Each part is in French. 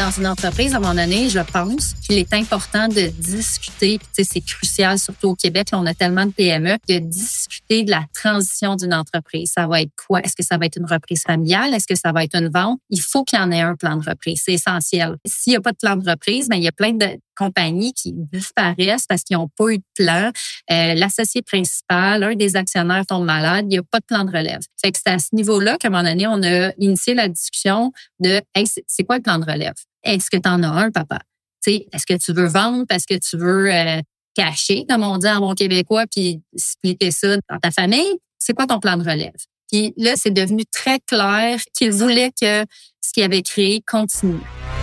dans une entreprise, à un moment donné, je pense qu'il est important de discuter, puis tu sais, c'est crucial, surtout au Québec, là, on a tellement de PME, de discuter de la transition d'une entreprise. Ça va être quoi? Est-ce que ça va être une reprise familiale? Est-ce que ça va être une vente? Il faut qu'il y en ait un plan de reprise. C'est essentiel. S'il n'y a pas de plan de reprise, ben il y a plein de compagnies qui disparaissent parce qu'ils n'ont pas eu de plan. L'associé principal, un des actionnaires tombe malade, il n'y a pas de plan de relève. Fait que c'est à ce niveau-là qu'à un moment donné, on a initié la discussion de hey, c'est quoi le plan de relève? Est-ce que tu en as un, papa? T'sais, est-ce que tu veux vendre parce que tu veux cacher, comme on dit en bon québécois, puis splitter ça dans ta famille? C'est quoi ton plan de relève? Puis là, c'est devenu très clair qu'il voulait que ce qu'il avait créé continue.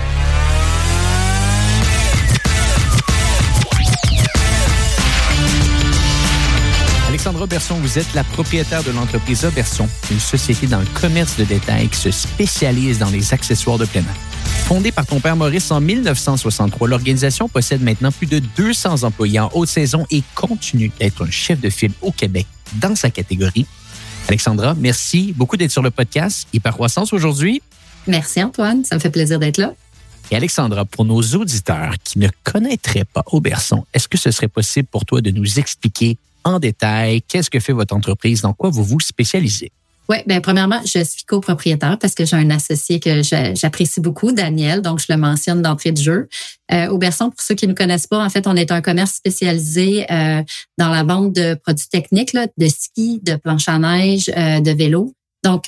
Alexandra Berson, vous êtes la propriétaire de l'entreprise Berson, une société dans le commerce de détail qui se spécialise dans les accessoires de plein air. Fondée par ton père Maurice en 1963, l'organisation possède maintenant plus de 200 employés en haute saison et continue d'être un chef de file au Québec dans sa catégorie. Alexandra, merci beaucoup d'être sur le podcast Hypercroissance aujourd'hui. Merci Antoine, ça me fait plaisir d'être là. Et Alexandra, pour nos auditeurs qui ne connaîtraient pas Auberson, est-ce que ce serait possible pour toi de nous expliquer en détail qu'est-ce que fait votre entreprise, dans quoi vous vous spécialisez? Oui, bien premièrement, je suis copropriétaire parce que j'ai un associé que j'apprécie beaucoup, Daniel, donc je le mentionne d'entrée de jeu. Auberson, pour ceux qui ne connaissent pas, en fait, on est un commerce spécialisé dans la vente de produits techniques, là, de ski, de planche à neige, de vélo. Donc,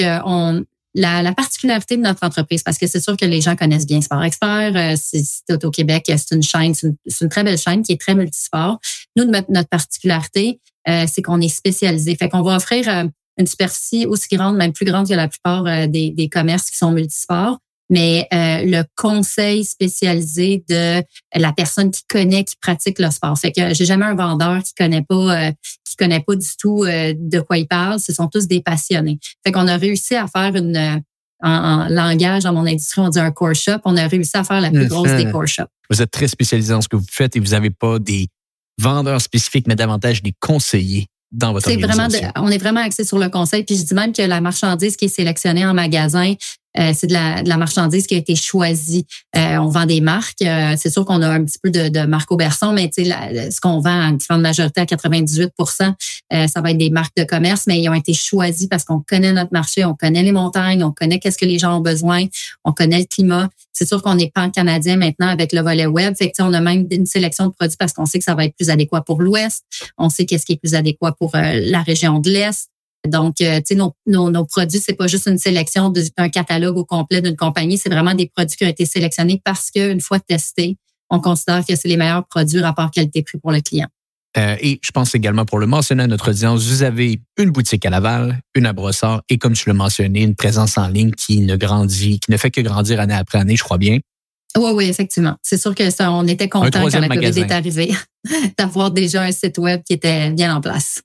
la particularité de notre entreprise, parce que c'est sûr que les gens connaissent bien Sport Expert, c'est au Québec, c'est une chaîne, c'est une très belle chaîne qui est très multisport. Nous, notre particularité, c'est qu'on est spécialisé. Fait qu'on va offrir une superficie aussi grande, même plus grande que la plupart des commerces qui sont multisports, mais le conseil spécialisé de la personne qui connaît, qui pratique le sport. Fait que j'ai jamais un vendeur qui connaît pas du tout de quoi il parle. Ce sont tous des passionnés. Fait qu'on a réussi à faire en langage, dans mon industrie, on dit un core shop. On a réussi à faire la plus grosse des core shops. Vous êtes très spécialisé dans ce que vous faites et vous n'avez pas des vendeurs spécifiques, mais davantage des conseillers dans votre organisation. On est vraiment axé sur le conseil. Puis je dis même que la marchandise qui est sélectionnée en magasin, c'est de la marchandise qui a été choisie. On vend des marques. C'est sûr qu'on a un petit peu de marque Auberson, mais tu sais, ce qu'on vend en grande majorité à 98%, ça va être des marques de commerce, mais ils ont été choisis parce qu'on connaît notre marché, on connaît les montagnes, on connaît qu'est-ce que les gens ont besoin, on connaît le climat. C'est sûr qu'on est pan-canadien maintenant avec le volet web. Fait que, on a même une sélection de produits parce qu'on sait que ça va être plus adéquat pour l'Ouest. On sait qu'est-ce qui est plus adéquat pour la région de l'Est. Donc, tu sais, nos produits, c'est pas juste une sélection d'un catalogue au complet d'une compagnie. C'est vraiment des produits qui ont été sélectionnés parce qu'une fois testés, on considère que c'est les meilleurs produits rapport qualité-prix pour le client. Et je pense également pour le mentionner à notre audience, vous avez une boutique à Laval, une à Brossard et comme tu l'as mentionné, une présence en ligne qui ne fait que grandir année après année, je crois bien. Oui, effectivement. C'est sûr que ça, on était content quand la COVID est arrivée d'avoir déjà un site web qui était bien en place.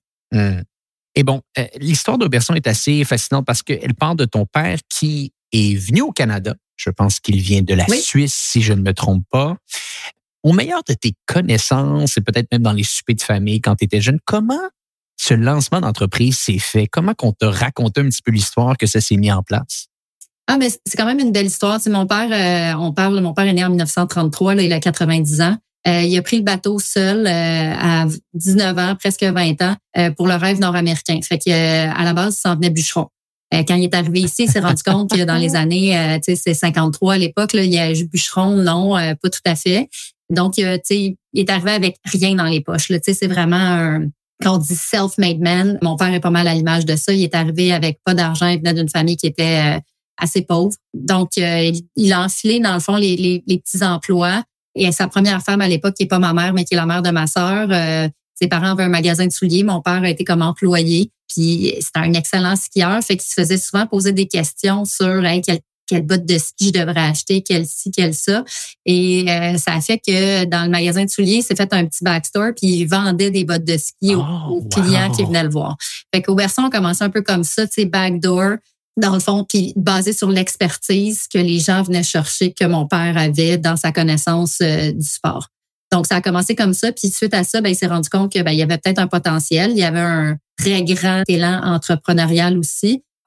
Et bon, l'histoire d'Auberson est assez fascinante parce qu'elle part de ton père qui est venu au Canada. Je pense qu'il vient de la Suisse, si je ne me trompe pas. Au meilleur de tes connaissances et peut-être même dans les soupers de famille quand tu étais jeune, comment ce lancement d'entreprise s'est fait? Comment qu'on t'a raconté un petit peu l'histoire que ça s'est mis en place? Ah, mais c'est quand même une belle histoire. Tu sais, mon père est né en 1933, là, il a 90 ans. Il a pris le bateau seul à 19 ans, presque 20 ans, pour le rêve nord-américain. Fait qu'à la base, il s'en venait bûcheron. Quand il est arrivé ici, il s'est rendu compte que dans les années, tu sais, c'est 53 à l'époque, là, il y a bûcheron, non, pas tout à fait. Donc, tu sais, il est arrivé avec rien dans les poches. Là, tu sais, c'est vraiment quand on dit self-made man, mon père est pas mal à l'image de ça. Il est arrivé avec pas d'argent, il venait d'une famille qui était assez pauvre. Donc, il a enfilé, dans le fond, les petits emplois. Et sa première femme à l'époque, qui est pas ma mère, mais qui est la mère de ma sœur, ses parents avaient un magasin de souliers. Mon père a été comme employé. Puis c'était un excellent skieur. Fait qu'il se faisait souvent poser des questions sur quelle botte de ski je devrais acheter, quelle ci, quelle ça. Et ça a fait que dans le magasin de souliers, il s'est fait un petit backstore, puis il vendait des bottes de ski aux clients qui venaient le voir. Fait qu'Auberson a commencé un peu comme ça, tu sais, backdoor, dans le fond, puis basé sur l'expertise que les gens venaient chercher, que mon père avait dans sa connaissance du sport. Donc, ça a commencé comme ça. Puis suite à ça, il s'est rendu compte que il y avait peut-être un potentiel. Il y avait un très grand élan entrepreneurial aussi.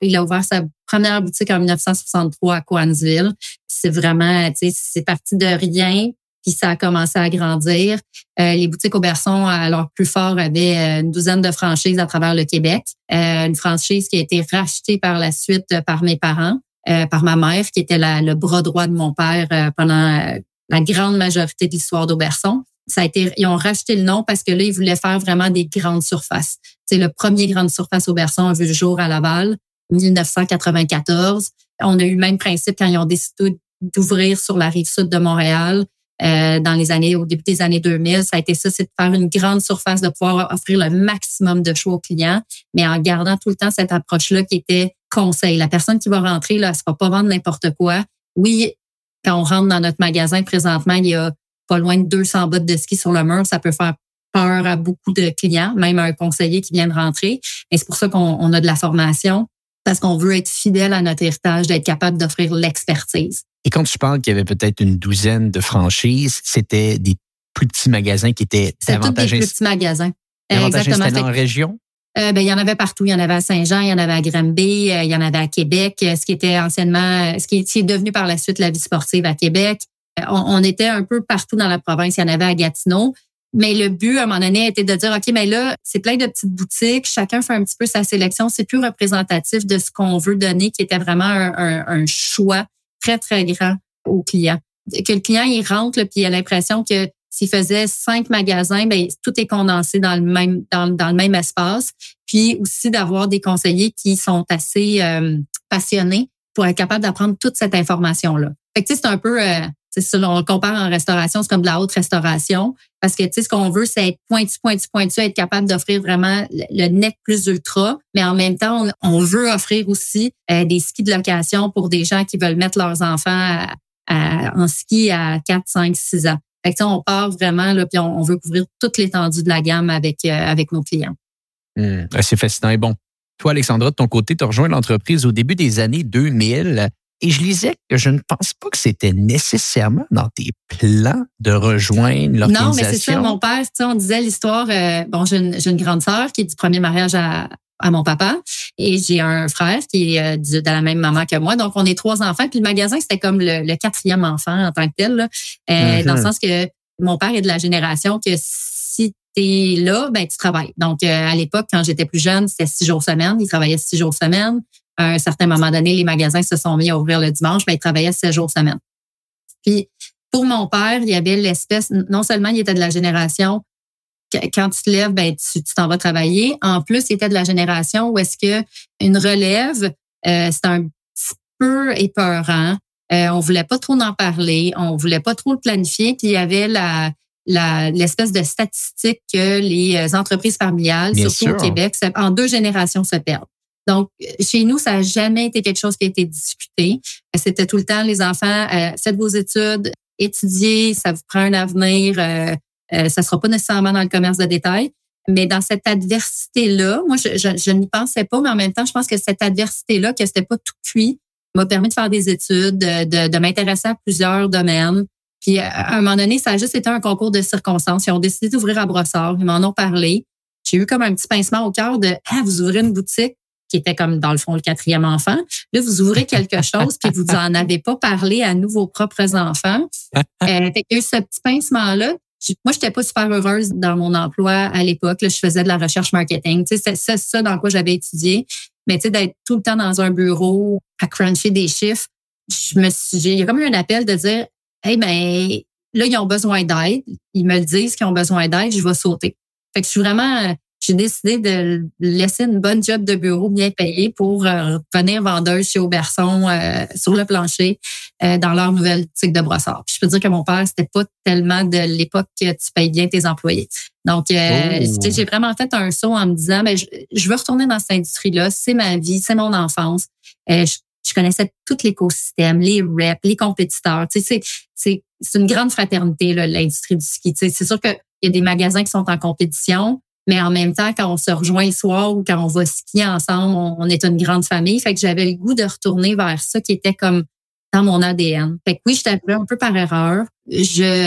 Il a ouvert sa première boutique en 1963 à Cowansville. C'est vraiment, tu sais, c'est parti de rien, puis ça a commencé à grandir. Les boutiques Auberson, à leur plus fort, avaient une douzaine de franchises à travers le Québec. Une franchise qui a été rachetée par la suite par mes parents, par ma mère, qui était le bras droit de mon père pendant la grande majorité de l'histoire d'Auberson. Ils ont racheté le nom parce que là, ils voulaient faire vraiment des grandes surfaces. C'est le premier grande surface Auberson a vu le jour à Laval, 1994. On a eu le même principe quand ils ont décidé d'ouvrir sur la rive sud de Montréal. Au début des années 2000, ça a été ça, c'est de faire une grande surface, de pouvoir offrir le maximum de choix aux clients, mais en gardant tout le temps cette approche-là qui était conseil. La personne qui va rentrer, là, elle ne va pas vendre n'importe quoi. Oui, quand on rentre dans notre magasin présentement, il y a pas loin de 200 bottes de ski sur le mur. Ça peut faire peur à beaucoup de clients, même à un conseiller qui vient de rentrer. Et c'est pour ça qu'on a de la formation, parce qu'on veut être fidèle à notre héritage, d'être capable d'offrir l'expertise. Et quand tu parles qu'il y avait peut-être une douzaine de franchises, c'était des plus petits magasins qui étaient davantage... C'est tous des plus petits magasins. Davantage installés en région? Il y en avait partout. Il y en avait à Saint-Jean, il y en avait à Granby, il y en avait à Québec, ce qui était anciennement, ce qui est devenu par la suite la vie sportive à Québec. On était un peu partout dans la province. Il y en avait à Gatineau. Mais le but, à un moment donné, était de dire, OK, mais là, c'est plein de petites boutiques. Chacun fait un petit peu sa sélection. C'est plus représentatif de ce qu'on veut donner, qui était vraiment un choix très, très grand au client. Que le client, il rentre, là, puis il a l'impression que s'il faisait 5 magasins, ben tout est condensé dans le même espace. Puis aussi d'avoir des conseillers qui sont assez passionnés pour être capable d'apprendre toute cette information-là. Fait que tu sais, c'est un peu... on le compare en restauration, c'est comme de la haute restauration. Parce que, tu sais, ce qu'on veut, c'est être pointu, être capable d'offrir vraiment le nec plus ultra. Mais en même temps, on veut offrir aussi des skis de location pour des gens qui veulent mettre leurs enfants en ski à 4, 5, 6 ans. Fait que, on part vraiment, là, puis on veut couvrir toute l'étendue de la gamme avec nos clients. C'est fascinant. Et bon, toi, Alexandra, de ton côté, tu as rejoint l'entreprise au début des années 2000. Et je lisais que je ne pense pas que c'était nécessairement dans tes plans de rejoindre l'organisation. Non, mais c'est ça. Mon père, tu sais, on disait l'histoire. J'ai une grande sœur qui est du premier mariage à mon papa. Et j'ai un frère qui est de la même maman que moi. Donc, on est 3 enfants. Puis le magasin, c'était comme le 4e enfant en tant que tel. Là. Dans le sens que mon père est de la génération que si t'es là, ben tu travailles. Donc, à l'époque, quand j'étais plus jeune, c'était 6 jours semaine. Il travaillait 6 jours semaine. À un certain moment donné, les magasins se sont mis à ouvrir le dimanche, mais il travaillait 7 jours semaine. Puis, pour mon père, il y avait l'espèce, non seulement il était de la génération, quand tu te lèves, ben tu t'en vas travailler. En plus, il était de la génération où est-ce que une relève, c'est un petit peu épeurant. On voulait pas trop en parler, on voulait pas trop le planifier. Puis, il y avait l'espèce de statistique que les entreprises familiales, Bien surtout sûr. au Québec, en 2 générations se perdent. Donc, chez nous, ça n'a jamais été quelque chose qui a été discuté. C'était tout le temps, les enfants, faites vos études, étudiez, ça vous prend un avenir. Ça sera pas nécessairement dans le commerce de détail. Mais dans cette adversité-là, moi, je n'y pensais pas, mais en même temps, je pense que cette adversité-là, que c'était pas tout cuit, m'a permis de faire des études, de m'intéresser à plusieurs domaines. Puis, à un moment donné, ça a juste été un concours de circonstances. Ils ont décidé d'ouvrir à Brossard. Ils m'en ont parlé. J'ai eu comme un petit pincement au cœur de, vous ouvrez une boutique qui était comme, dans le fond, le 4e enfant. Là, vous ouvrez quelque chose puis vous en avez pas parlé à nous, vos propres enfants. Fait qu'il y a eu ce petit pincement-là. Moi, j'étais pas super heureuse dans mon emploi à l'époque. Là, je faisais de la recherche marketing. Tu sais, c'est ça dans quoi j'avais étudié. Mais tu sais, d'être tout le temps dans un bureau à cruncher des chiffres, il y a comme eu un appel de dire, hey, ben, là, ils ont besoin d'aide. Ils me le disent qu'ils ont besoin d'aide, je vais sauter. Fait que j'ai décidé de laisser une bonne job de bureau bien payée pour venir vendeuse chez Auberson sur le plancher dans leur nouvelle boutique de Brossard. Puis je peux dire que mon père, c'était pas tellement de l'époque que tu payes bien tes employés. Donc, j'ai vraiment fait un saut en me disant, mais je veux retourner dans cette industrie-là. C'est ma vie, c'est mon enfance. Je connaissais tout l'écosystème, les reps, les compétiteurs. Tu sais, c'est une grande fraternité, là, l'industrie du ski. Tu sais, c'est sûr qu'il y a des magasins qui sont en compétition. Mais en même temps, quand on se rejoint le soir ou quand on va skier ensemble, on est une grande famille. Fait que j'avais le goût de retourner vers ça qui était comme dans mon ADN. Fait que oui, j'étais arrivée un peu par erreur.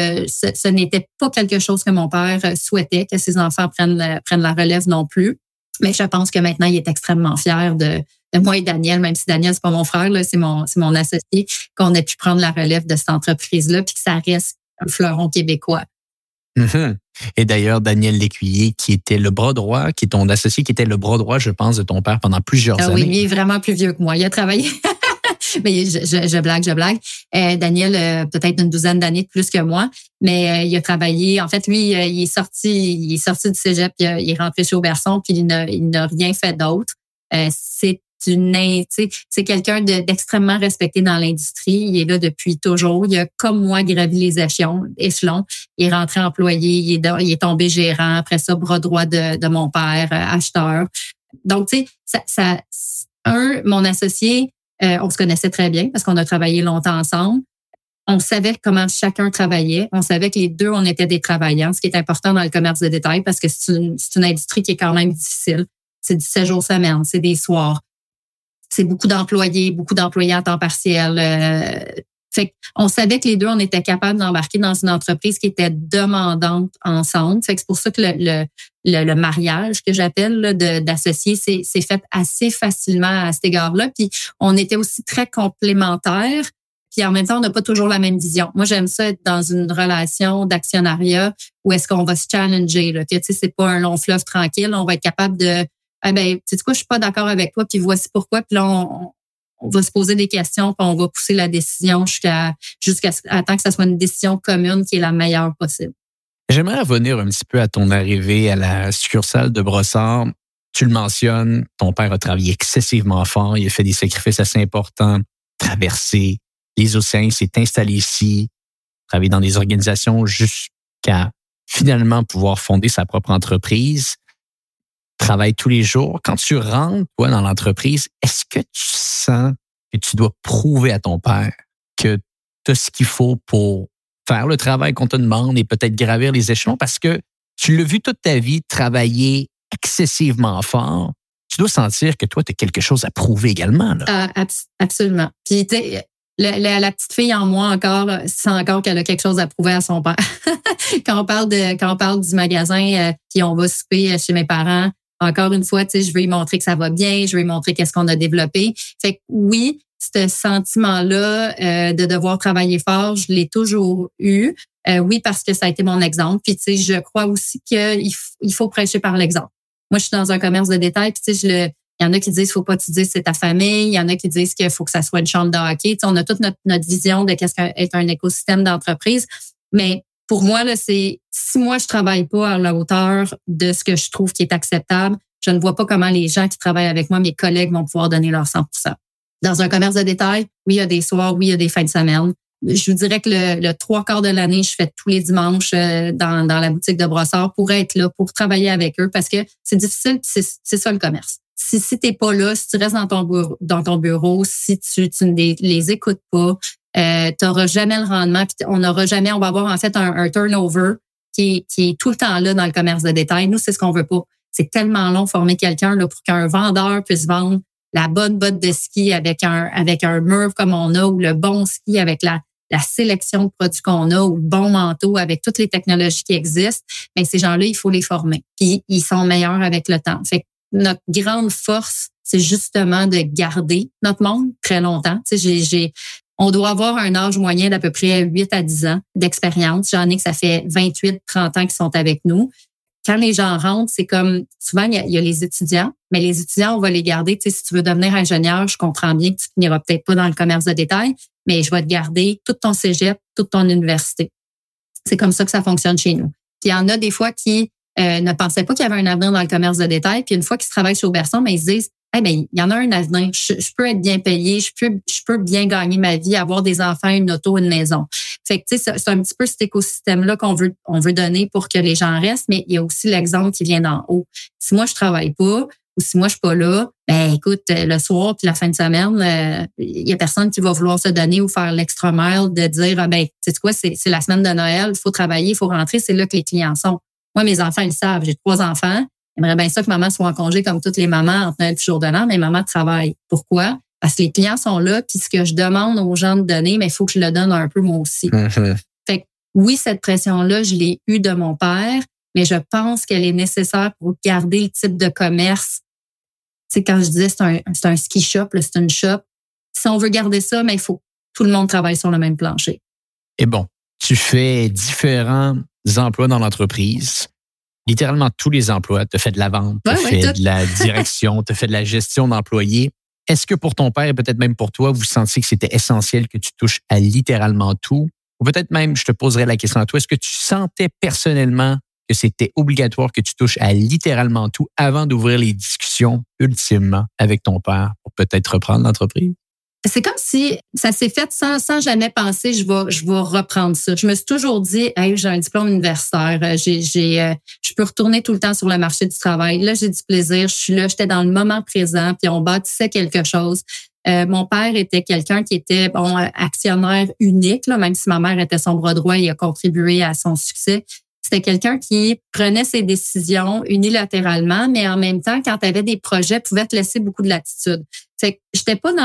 Ce n'était pas quelque chose que mon père souhaitait, que ses enfants prennent la relève non plus. Mais je pense que maintenant, il est extrêmement fier de moi et Daniel, même si Daniel, c'est pas mon frère, là, c'est mon associé, qu'on ait pu prendre la relève de cette entreprise-là, puis que ça reste un fleuron québécois. Mm-hmm. Et d'ailleurs, Daniel Lécuyer, qui était le bras droit, qui est ton associé, qui était le bras droit, je pense, de ton père pendant plusieurs années. Oui, il est vraiment plus vieux que moi. Il a travaillé... Mais je blague. Daniel, peut-être une douzaine d'années de plus que moi, mais il a travaillé. En fait, lui, il est sorti du cégep, il est rentré chez Auberson, puis il n'a rien fait d'autre. C'est quelqu'un d'extrêmement respecté dans l'industrie. Il est là depuis toujours. Il a, comme moi, gravi les échelons. Il est rentré employé, il est tombé gérant. Après ça, bras droit de mon père, acheteur. Donc, tu sais, mon associé, on se connaissait très bien parce qu'on a travaillé longtemps ensemble. On savait comment chacun travaillait. On savait que les deux, on était des travailleurs, ce qui est important dans le commerce de détail parce que c'est une industrie qui est quand même difficile. C'est 17 jours semaine, c'est des soirs. C'est beaucoup d'employés à temps partiel. Fait qu'on savait que les deux, on était capables d'embarquer dans une entreprise qui était demandante ensemble. Fait que c'est pour ça que le mariage que j'appelle là, d'associés c'est fait assez facilement à cet égard-là. Puis on était aussi très complémentaires. Puis en même temps, on n'a pas toujours la même vision. Moi, j'aime ça être dans une relation d'actionnariat où est-ce qu'on va se challenger. Là. Tu sais, c'est pas un long fleuve tranquille. On va être capable de tu sais quoi, je suis pas d'accord avec toi, puis voici pourquoi. Puis là, on va se poser des questions, puis on va pousser la décision jusqu'à temps que ça soit une décision commune qui est la meilleure possible. J'aimerais revenir un petit peu à ton arrivée à la succursale de Brossard. Tu le mentionnes, ton père a travaillé excessivement fort, il a fait des sacrifices assez importants, traversé les océans, il s'est installé ici, travaillé dans des organisations jusqu'à finalement pouvoir fonder sa propre entreprise. Travaille tous les jours. Quand tu rentres, toi, dans l'entreprise, est-ce que tu sens que tu dois prouver à ton père que tu as ce qu'il faut pour faire le travail qu'on te demande et peut-être gravir les échelons? Parce que tu l'as vu toute ta vie travailler excessivement fort. Tu dois sentir que toi, tu as quelque chose à prouver également. Là. Absolument. Puis, tu sais, la petite fille en moi encore sent encore qu'elle a quelque chose à prouver à son père. Quand on parle du magasin, puis on va souper chez mes parents, encore une fois, tu sais, je veux lui montrer que ça va bien, je veux lui montrer qu'est-ce qu'on a développé. Fait que oui, ce sentiment-là de devoir travailler fort, je l'ai toujours eu. Oui, parce que ça a été mon exemple. Puis tu sais, je crois aussi qu'il faut prêcher par l'exemple. Moi, je suis dans un commerce de détail, puis tu sais, il y en a qui disent faut pas que tu dises c'est ta famille, il y en a qui disent qu'il faut que ça soit une chambre de hockey. Tu sais, on a toute notre vision de qu'est-ce qu'est un écosystème d'entreprise, mais pour moi, là, si moi, je travaille pas à la hauteur de ce que je trouve qui est acceptable, je ne vois pas comment les gens qui travaillent avec moi, mes collègues, vont pouvoir donner leur 100%. Dans un commerce de détail, oui, il y a des soirs, oui, il y a des fins de semaine. Je vous dirais que le 3/4 de l'année, je fais tous les dimanches dans la boutique de Brossard pour être là, pour travailler avec eux parce que c'est difficile, c'est ça le commerce. Si t'es pas là, si tu restes dans ton bureau, si tu ne les écoutes pas, t'auras jamais le rendement, puis on va avoir en fait un turnover qui est tout le temps là dans le commerce de détail. Nous, c'est ce qu'on veut pas. C'est tellement long former quelqu'un là pour qu'un vendeur puisse vendre la bonne botte de ski avec un mur comme on a, ou le bon ski avec la sélection de produits qu'on a, ou le bon manteau avec toutes les technologies qui existent. Mais ces gens-là, il faut les former. Puis ils sont meilleurs avec le temps. Fait que notre grande force, c'est justement de garder notre monde très longtemps. Tu sais, on doit avoir un âge moyen d'à peu près 8 à 10 ans d'expérience. J'en ai que ça fait 28, 30 ans qu'ils sont avec nous. Quand les gens rentrent, c'est comme, souvent, il y a les étudiants, mais les étudiants, on va les garder. Tu sais, si tu veux devenir ingénieur, je comprends bien que tu finiras peut-être pas dans le commerce de détail, mais je vais te garder tout ton cégep, toute ton université. C'est comme ça que ça fonctionne chez nous. Puis il y en a des fois qui ne pensaient pas qu'il y avait un avenir dans le commerce de détail, puis une fois qu'ils travaillent chez Auberson, mais ils se disent, il y en a un avenir. Je peux être bien payé, je peux bien gagner ma vie, avoir des enfants, une auto, une maison. Fait que tu sais, c'est un petit peu cet écosystème-là qu'on veut donner pour que les gens restent, mais il y a aussi l'exemple qui vient d'en haut. Si moi je travaille pas, ou si moi je suis pas là, écoute, le soir puis la fin de semaine, il y a personne qui va vouloir se donner ou faire l'extra mile de dire tu sais quoi, c'est la semaine de Noël, il faut travailler, il faut rentrer, c'est là que les clients sont. Moi, mes enfants, ils le savent, j'ai 3 enfants. J'aimerais bien ça que maman soit en congé comme toutes les mamans entre Noël et jour de l'an, mais maman travaille. Pourquoi? Parce que les clients sont là, puis ce que je demande aux gens de donner, mais il faut que je le donne un peu moi aussi. Mm-hmm. Fait que oui, cette pression-là, je l'ai eue de mon père, mais je pense qu'elle est nécessaire pour garder le type de commerce. Tu sais, quand je disais c'est un ski shop, là, c'est une shop. Si on veut garder ça, mais il faut que tout le monde travaille sur le même plancher. Et bon, tu fais différents emplois dans l'entreprise. Littéralement tous les emplois. Tu as fait de la vente, tu as fait de la direction, tu as fait de la gestion d'employés. Est-ce que pour ton père et peut-être même pour toi, vous sentiez que c'était essentiel que tu touches à littéralement tout? Ou peut-être même, je te poserais la question à toi, est-ce que tu sentais personnellement que c'était obligatoire que tu touches à littéralement tout avant d'ouvrir les discussions ultimement avec ton père pour peut-être reprendre l'entreprise? C'est comme si ça s'est fait sans jamais penser, je vais reprendre ça. Je me suis toujours dit, hey, j'ai un diplôme universitaire, je peux retourner tout le temps sur le marché du travail. Là, j'ai du plaisir, je suis là, j'étais dans le moment présent, puis on bâtissait quelque chose. Mon père était quelqu'un qui était actionnaire unique, là, même si ma mère était son bras droit, il a contribué à son succès. C'était quelqu'un qui prenait ses décisions unilatéralement, mais en même temps, quand tu avais des projets, pouvait te laisser beaucoup de latitude. Fait que j'étais pas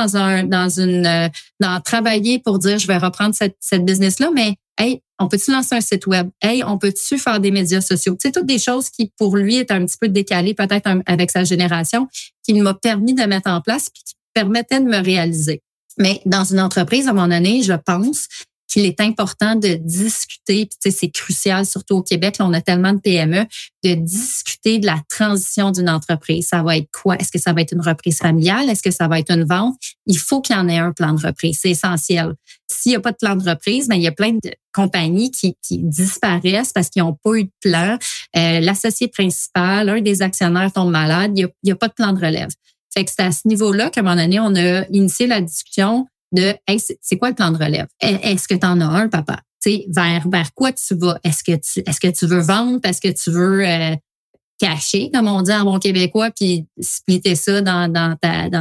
dans travailler pour dire je vais reprendre cette business-là, mais hey, on peut-tu lancer un site web? Hey, on peut-tu faire des médias sociaux? C'est toutes des choses qui, pour lui, est un petit peu décalées, peut-être avec sa génération, qui m'a permis de mettre en place puis qui permettait de me réaliser. Mais dans une entreprise, à un moment donné, je pense qu'il est important de discuter, puis c'est crucial, surtout au Québec, là, on a tellement de PME, de discuter de la transition d'une entreprise. Ça va être quoi? Est-ce que ça va être une reprise familiale? Est-ce que ça va être une vente? Il faut qu'il y en ait un plan de reprise, c'est essentiel. S'il n'y a pas de plan de reprise, il y a plein de compagnies qui disparaissent parce qu'ils n'ont pas eu de plan. L'associé principal, un des actionnaires tombe malade, il n'y a pas de plan de relève. Fait que c'est à ce niveau-là qu'à un moment donné, on a initié la discussion de hey, c'est quoi le plan de relève? Est-ce que tu en as un, papa? T'sais, vers quoi tu vas? Est-ce que tu veux vendre parce que tu veux cacher, comme on dit en bon québécois, puis splitter ça dans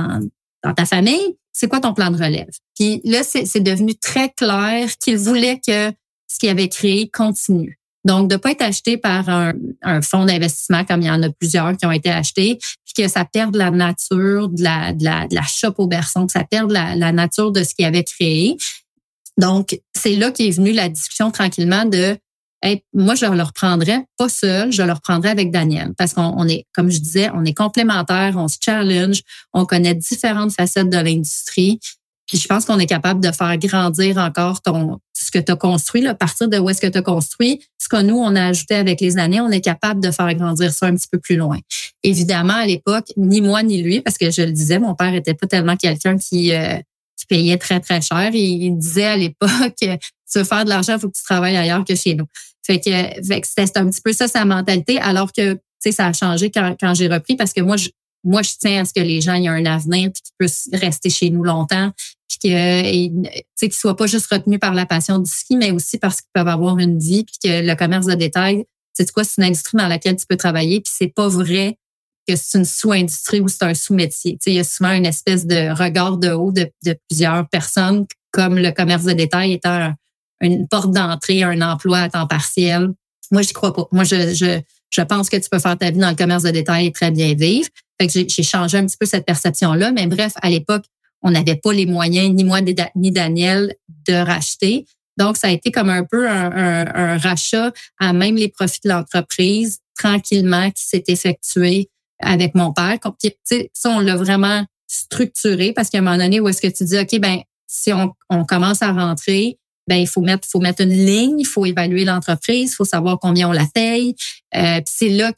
ta famille? C'est quoi ton plan de relève? Puis là, c'est devenu très clair qu'il voulait que ce qu'il avait créé continue. Donc, de pas être acheté par un fonds d'investissement comme il y en a plusieurs qui ont été achetés, puis que ça perde la nature de la shop au berçon, que ça perde la nature de ce qu'il avait créé. Donc, c'est là qu'est venue la discussion tranquillement de hey, moi, je le reprendrais pas seul, je le reprendrais avec Daniel. Parce qu'on est, comme je disais, on est complémentaires, on se challenge, on connaît différentes facettes de l'industrie. Puis je pense qu'on est capable de faire grandir encore ce que tu as construit, là, à partir de où est-ce que tu as construit. Ce que nous, on a ajouté avec les années, on est capable de faire grandir ça un petit peu plus loin. Évidemment, à l'époque, ni moi ni lui, parce que je le disais, mon père était pas tellement quelqu'un qui payait très, très cher. Il disait à l'époque, tu veux faire de l'argent, il faut que tu travailles ailleurs que chez nous. Fait que c'était un petit peu ça, sa mentalité, alors que, tu sais, ça a changé quand j'ai repris parce que moi, je tiens à ce que les gens aient un avenir puis qu'ils puissent rester chez nous longtemps puis qu'ils soient pas juste retenus par la passion du ski, mais aussi parce qu'ils peuvent avoir une vie puis que le commerce de détail, c'est quoi, c'est une industrie dans laquelle tu peux travailler puis c'est pas vrai que c'est une sous-industrie ou c'est un sous-métier. Tu sais, il y a souvent une espèce de regard de haut de plusieurs personnes comme le commerce de détail étant une porte d'entrée, un emploi à temps partiel. Moi, j'y crois pas. Moi, je pense que tu peux faire ta vie dans le commerce de détail et très bien vivre. Fait que j'ai changé un petit peu cette perception-là. Mais bref, à l'époque, on n'avait pas les moyens, ni moi ni Daniel, de racheter. Donc, ça a été comme un peu un rachat à même les profits de l'entreprise, tranquillement, qui s'est effectué avec mon père. Tu sais, ça, on l'a vraiment structuré parce qu'à un moment donné, où est-ce que tu dis, OK, ben si on commence à rentrer, ben il faut mettre une ligne, il faut évaluer l'entreprise, il faut savoir combien on la paye. Puis c'est là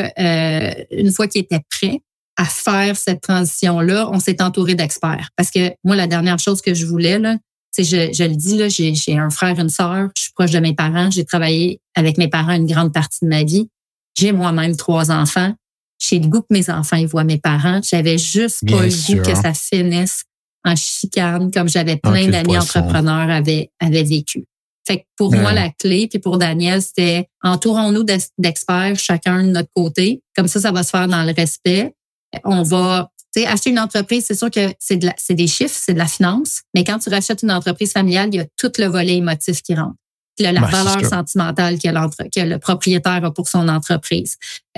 que une fois qu'il était prêt à faire cette transition-là, on s'est entouré d'experts. Parce que moi, la dernière chose que je voulais, là, c'est je le dis, là, j'ai un frère, une sœur, je suis proche de mes parents, j'ai travaillé avec mes parents une grande partie de ma vie. J'ai moi-même 3 enfants. J'ai le goût que mes enfants ils voient mes parents. J'avais juste pas le goût que ça finisse en chicane, comme j'avais plein d'amis entrepreneurs avaient vécu. Fait que pour moi, la clé, puis pour Daniel, c'était entourons-nous d'experts, chacun de notre côté. Comme ça va se faire dans le respect. On va, tu sais, acheter une entreprise, c'est sûr que c'est des chiffres, c'est de la finance. Mais quand tu rachètes une entreprise familiale, il y a tout le volet émotif qui rentre. Puis la valeur sentimentale que le propriétaire a pour son entreprise.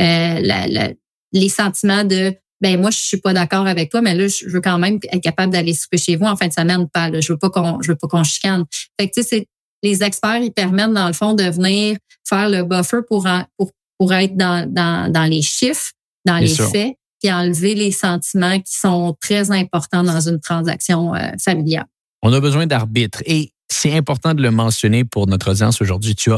Les sentiments de ben moi je suis pas d'accord avec toi, mais là je veux quand même être capable d'aller souper chez vous en fin de semaine, pas là, je veux pas qu'on chicane. Fait que tu sais, les experts ils permettent dans le fond de venir faire le buffer pour pour être dans les chiffres, dans les faits, puis enlever les sentiments qui sont très importants dans une transaction familiale. On a besoin d'arbitre. Et c'est important de le mentionner pour notre audience aujourd'hui. Tu as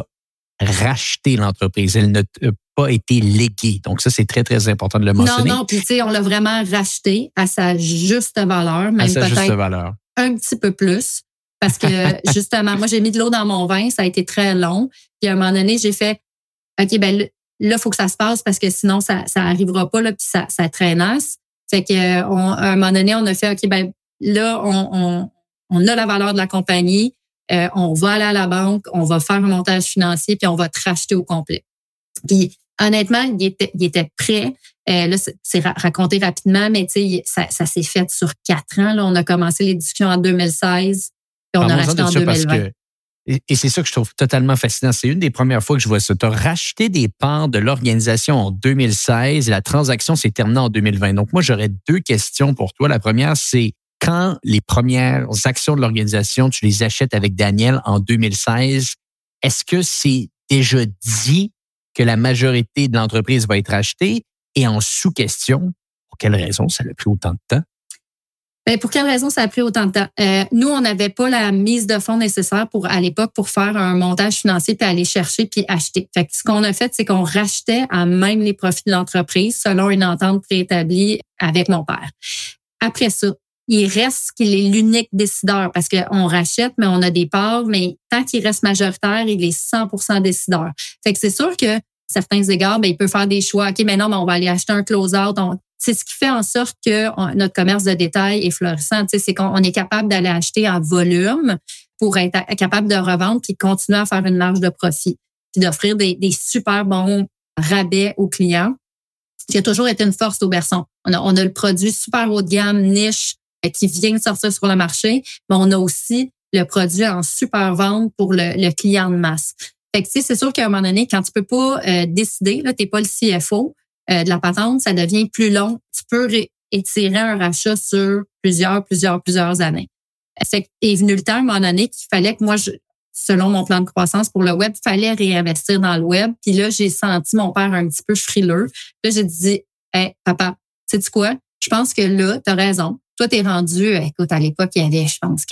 racheté l'entreprise. Elle n'a pas été léguée. Donc ça, c'est très, très important de le mentionner. Non, puis tu sais, on l'a vraiment racheté à sa juste valeur, même peut-être un petit peu plus. Parce que justement, moi, j'ai mis de l'eau dans mon vin, ça a été très long. Puis à un moment donné, j'ai fait, OK, ben là, il faut que ça se passe parce que sinon, ça arrivera pas, là, puis ça traînasse. Fait que à un moment donné, on a fait, OK, ben là, on a la valeur de la compagnie, on va aller à la banque, on va faire un montage financier, puis on va te racheter au complet. Puis honnêtement, il était prêt. Là, c'est raconté rapidement, mais tu sais, ça s'est fait sur 4 ans. Là, on a commencé les discussions en 2016, puis on a racheté en 2020. Et c'est ça que je trouve totalement fascinant. C'est une des premières fois que je vois ça. Tu as racheté des parts de l'organisation en 2016 et la transaction s'est terminée en 2020. Donc, moi, j'aurais 2 questions pour toi. La première, c'est quand les premières actions de l'organisation, tu les achètes avec Daniel en 2016, est-ce que c'est déjà dit que la majorité de l'entreprise va être achetée? Et en sous-question, pour quelle raison ça a pris autant de temps? Bien, pour quelle raison ça a pris autant de temps? Nous, on n'avait pas la mise de fonds nécessaire à l'époque pour faire un montage financier puis aller chercher puis acheter. Fait que ce qu'on a fait, c'est qu'on rachetait à même les profits de l'entreprise selon une entente préétablie avec mon père. Après ça, il reste qu'il est l'unique décideur parce qu'on rachète, mais on a des parts, mais tant qu'il reste majoritaire, il est 100% décideur. Fait que c'est sûr que certains égards, ben, il peut faire des choix. OK, mais non, mais on va aller acheter un close-out. C'est ce qui fait en sorte que notre commerce de détail est florissant. C'est qu'on est capable d'aller acheter en volume pour être capable de revendre puis continuer à faire une marge de profit puis d'offrir des super bons rabais aux clients. Qui a toujours été une force au Berson. On a le produit super haut de gamme, niche, qui vient de sortir sur le marché, mais on a aussi le produit en super vente pour le client de masse. Fait que, c'est sûr qu'à un moment donné, quand tu peux pas décider, là, t'es pas le CFO de la patente, ça devient plus long. Tu peux étirer un rachat sur plusieurs années. Fait que est venu le temps, à un moment donné, qu'il fallait que moi, selon mon plan de croissance pour le web, il fallait réinvestir dans le web. Puis là, j'ai senti mon père un petit peu frileux. Là, j'ai dit, hey, papa, sais-tu quoi? Je pense que là, t'as raison. Toi, t'es rendu, écoute, à l'époque, il y avait, je pense,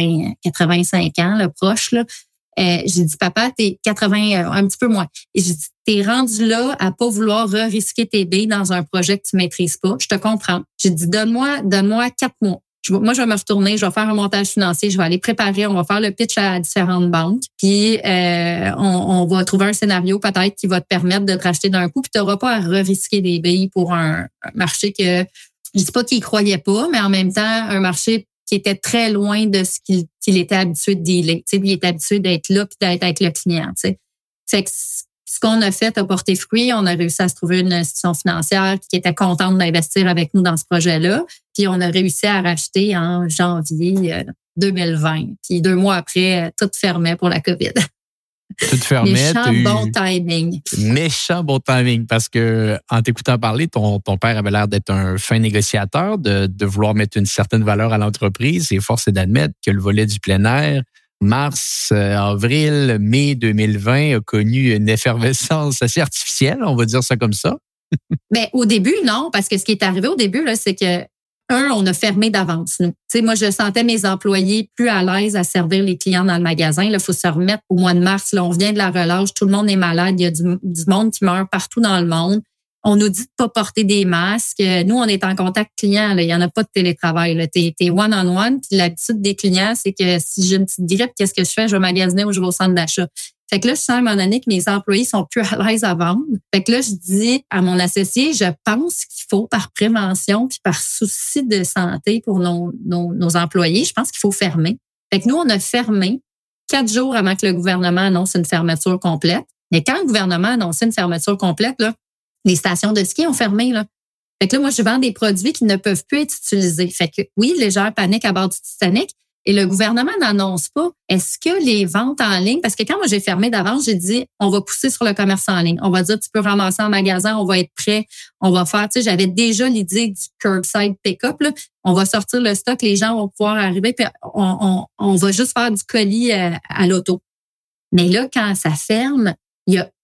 85 ans, le proche, là. J'ai dit, papa, t'es 80, un petit peu moins. Et j'ai dit, t'es rendu là à pas vouloir risquer tes billes dans un projet que tu maîtrises pas. Je te comprends. J'ai dit, donne-moi 4 mois. Moi, je vais me retourner, je vais faire un montage financier, je vais aller préparer, on va faire le pitch à différentes banques, puis on va trouver un scénario peut-être qui va te permettre de te racheter d'un coup, puis tu n'auras pas à risquer des billes pour un marché que, je dis pas qu'il croyait pas, mais en même temps, un marché qui était très loin de ce qu'il était habitué de dealer. Tu sais, il était habitué d'être là puis d'être avec le client. Tu sais. Fait que ce qu'on a fait a porté fruit. On a réussi à se trouver une institution financière qui était contente d'investir avec nous dans ce projet-là. Puis on a réussi à racheter en janvier 2020. Puis 2 mois après, tout fermait pour la COVID. Tout fermait. Méchant bon timing, parce que en t'écoutant parler, ton père avait l'air d'être un fin négociateur, de vouloir mettre une certaine valeur à l'entreprise. Et force est d'admettre que le volet du plein air, mars, avril, mai 2020 a connu une effervescence assez artificielle, on va dire ça comme ça. Ben, au début, non, parce que ce qui est arrivé au début, là, c'est que on a fermé d'avance, nous. Tu sais, moi, je sentais mes employés plus à l'aise à servir les clients dans le magasin. Là, faut se remettre au mois de mars. Là, on vient de la relâche. Tout le monde est malade. Il y a du monde qui meurt partout dans le monde. On nous dit de pas porter des masques. Nous, on est en contact client. Là. Il y en a pas de télétravail. Là. T'es one-on-one. Puis l'habitude des clients, c'est que si j'ai une petite grippe, qu'est-ce que je fais? Je vais magasiner ou je vais au centre d'achat. Fait que là, je sens à un moment donné que mes employés sont plus à l'aise à vendre. Fait que là, je dis à mon associé, je pense qu'il faut, par prévention puis par souci de santé pour nos employés, je pense qu'il faut fermer. Fait que nous, on a fermé 4 jours avant que le gouvernement annonce une fermeture complète. Mais quand le gouvernement a annoncé une fermeture complète, là, les stations de ski ont fermé, là. Fait que là, moi, je vends des produits qui ne peuvent plus être utilisés. Fait que oui, légère panique à bord du Titanic. Et le gouvernement n'annonce pas, est-ce que les ventes en ligne, parce que quand moi j'ai fermé d'avance, j'ai dit, on va pousser sur le commerce en ligne. On va dire, tu peux ramasser en magasin, on va être prêt, on va faire, tu sais, j'avais déjà l'idée du curbside pick-up, là. On va sortir le stock, les gens vont pouvoir arriver, puis on va juste faire du colis à l'auto. Mais là, quand ça ferme, il y a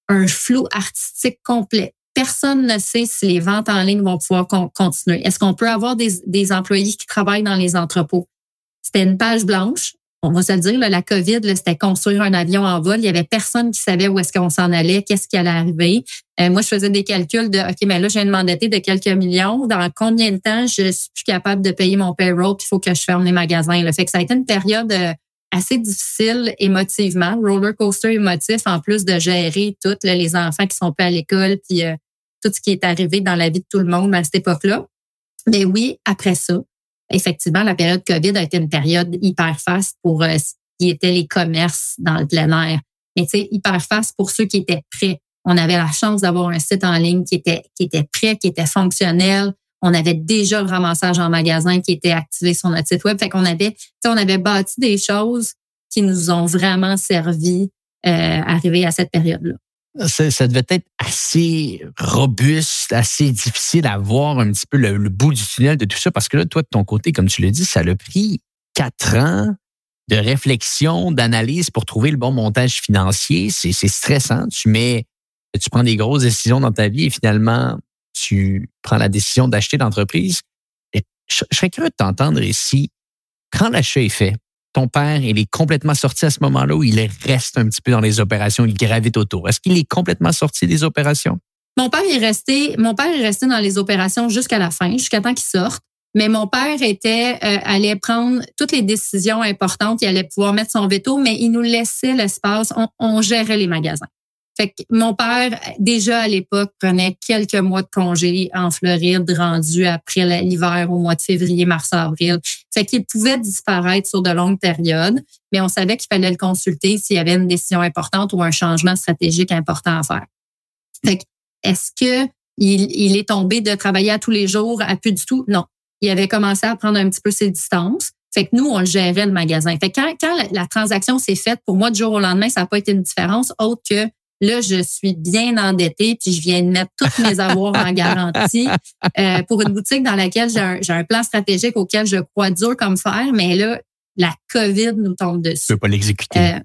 un flou artistique complet. Personne ne sait si les ventes en ligne vont pouvoir continuer. Est-ce qu'on peut avoir des employés qui travaillent dans les entrepôts? C'était une page blanche. On va se le dire, là, la COVID, là, c'était construire un avion en vol. Il y avait personne qui savait où est-ce qu'on s'en allait, qu'est-ce qui allait arriver. Moi, je faisais des calculs de, OK, mais là, je viens de m'endetter de quelques millions. Dans combien de temps je suis plus capable de payer mon payroll, puis il faut que je ferme les magasins. Là. Fait que ça a été une période assez difficile émotivement, roller coaster émotif, en plus de gérer tout, là, les enfants qui sont pas à l'école, puis tout ce qui est arrivé dans la vie de tout le monde à cette époque-là. Mais oui, après ça, effectivement, la période COVID a été une période hyper faste pour ce qui était les commerces dans le plein air. Mais tu sais, hyper faste pour ceux qui étaient prêts. On avait la chance d'avoir un site en ligne qui était prêt, qui était fonctionnel. On avait déjà le ramassage en magasin qui était activé sur notre site web. Fait qu'on avait bâti des choses qui nous ont vraiment servi arriver à cette période-là. Ça devait être assez robuste, assez difficile à voir un petit peu le bout du tunnel de tout ça, parce que là, toi, de ton côté, comme tu l'as dit, ça l'a pris 4 ans de réflexion, d'analyse pour trouver le bon montage financier. C'est stressant. Tu prends des grosses décisions dans ta vie et finalement, tu prends la décision d'acheter l'entreprise. Et je serais curieux de t'entendre ici. Quand l'achat est fait, ton père, il est complètement sorti à ce moment-là ou il reste un petit peu dans les opérations, il gravite autour? Est-ce qu'il est complètement sorti des opérations? Mon père est resté dans les opérations jusqu'à la fin, jusqu'à temps qu'il sorte. Mais mon père allait prendre toutes les décisions importantes, il allait pouvoir mettre son veto, mais il nous laissait l'espace, on gérait les magasins. Fait que mon père, déjà à l'époque, prenait quelques mois de congé en Floride, rendu après l'hiver au mois de février, mars, avril. Fait qu'il pouvait disparaître sur de longues périodes, mais on savait qu'il fallait le consulter s'il y avait une décision importante ou un changement stratégique important à faire. Fait que, est-ce que il est tombé de travailler à tous les jours à plus du tout? Non. Il avait commencé à prendre un petit peu ses distances. Fait que nous, on le gérait le magasin. Fait que quand la transaction s'est faite, pour moi, du jour au lendemain, ça n'a pas été une différence autre que là, je suis bien endettée, puis je viens de mettre tous mes avoirs en garantie pour une boutique dans laquelle j'ai un plan stratégique auquel je crois dur comme fer, mais là, la COVID nous tombe dessus. Tu peux pas l'exécuter.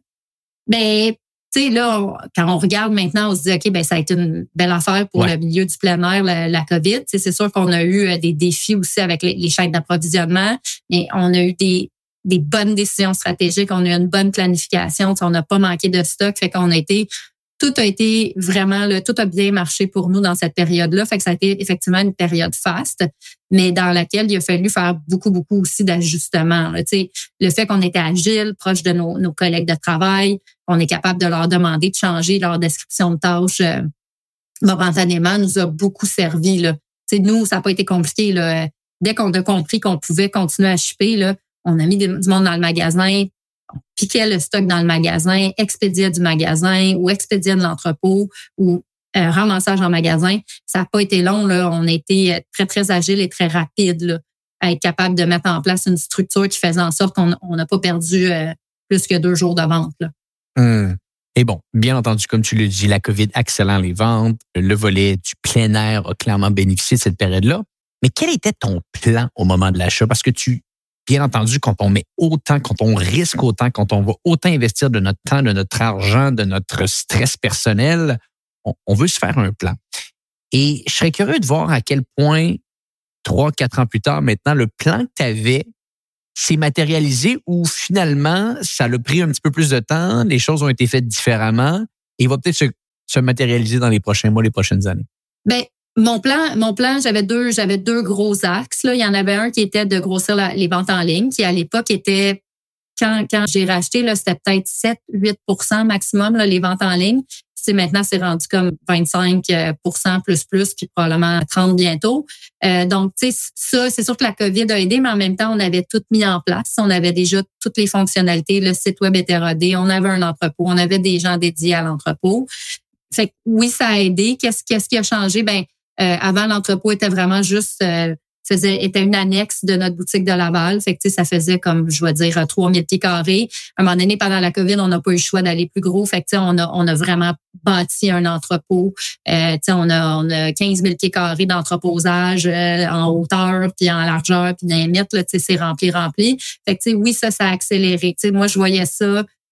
Tu sais, là, quand on regarde maintenant, on se dit, OK, ben ça a été une belle affaire pour le milieu du plein air, la COVID. Tu sais, c'est sûr qu'on a eu des défis aussi avec les chaînes d'approvisionnement, mais on a eu des bonnes décisions stratégiques, on a eu une bonne planification, on n'a pas manqué de stock, fait qu'on a été... Tout a été vraiment, tout a bien marché pour nous dans cette période-là. Fait que ça a été effectivement une période faste, mais dans laquelle il a fallu faire beaucoup, beaucoup aussi d'ajustements. Tu sais, le fait qu'on était agile, proche de nos collègues de travail, qu'on est capable de leur demander de changer leur description de tâches momentanément, nous a beaucoup servi. Là. Tu sais, nous, ça n'a pas été compliqué. Là. Dès qu'on a compris qu'on pouvait continuer à shipper, là, on a mis du monde dans le magasin, on piquait le stock dans le magasin, expédiait du magasin ou expédiait de l'entrepôt ou ramassage en magasin. Ça n'a pas été long. Là. On a été très, très agile et très rapide là, à être capable de mettre en place une structure qui faisait en sorte qu'on n'a pas perdu plus que 2 jours de vente. Là. Et bon, bien entendu, comme tu le dis, la COVID accélère les ventes. Le volet du plein air a clairement bénéficié de cette période-là. Mais quel était ton plan au moment de l'achat? Parce que bien entendu, quand on met autant, quand on risque autant, quand on va autant investir de notre temps, de notre argent, de notre stress personnel, on veut se faire un plan. Et je serais curieux de voir à quel point, 3-4 ans plus tard, maintenant, le plan que tu avais s'est matérialisé ou finalement, ça a pris un petit peu plus de temps, les choses ont été faites différemment et il va peut-être se matérialiser dans les prochains mois, les prochaines années. Ben, mon plan, j'avais deux gros axes. Là. Il y en avait un qui était de grossir les ventes en ligne, qui à l'époque était, quand j'ai racheté, là, c'était peut-être 7-8% maximum, là, les ventes en ligne. Maintenant, c'est rendu comme 25% plus, puis probablement 30 bientôt. Donc, tu sais, ça, c'est sûr que la COVID a aidé, mais en même temps, on avait tout mis en place. On avait déjà toutes les fonctionnalités. Le site web était rodé. On avait un entrepôt. On avait des gens dédiés à l'entrepôt. Fait que oui, ça a aidé. Qu'est-ce qui a changé? Avant, l'entrepôt était vraiment juste, était une annexe de notre boutique de Laval. Fait que, ça faisait comme, je vais dire, 3000 pieds carrés. À un moment donné, pendant la COVID, on n'a pas eu le choix d'aller plus gros. Fait que, on a vraiment bâti un entrepôt. On a 15 000 pieds carrés d'entreposage en hauteur, puis en largeur, puis dans les mètres, là, c'est rempli. Fait que, oui, ça a accéléré. Moi, je voyais ça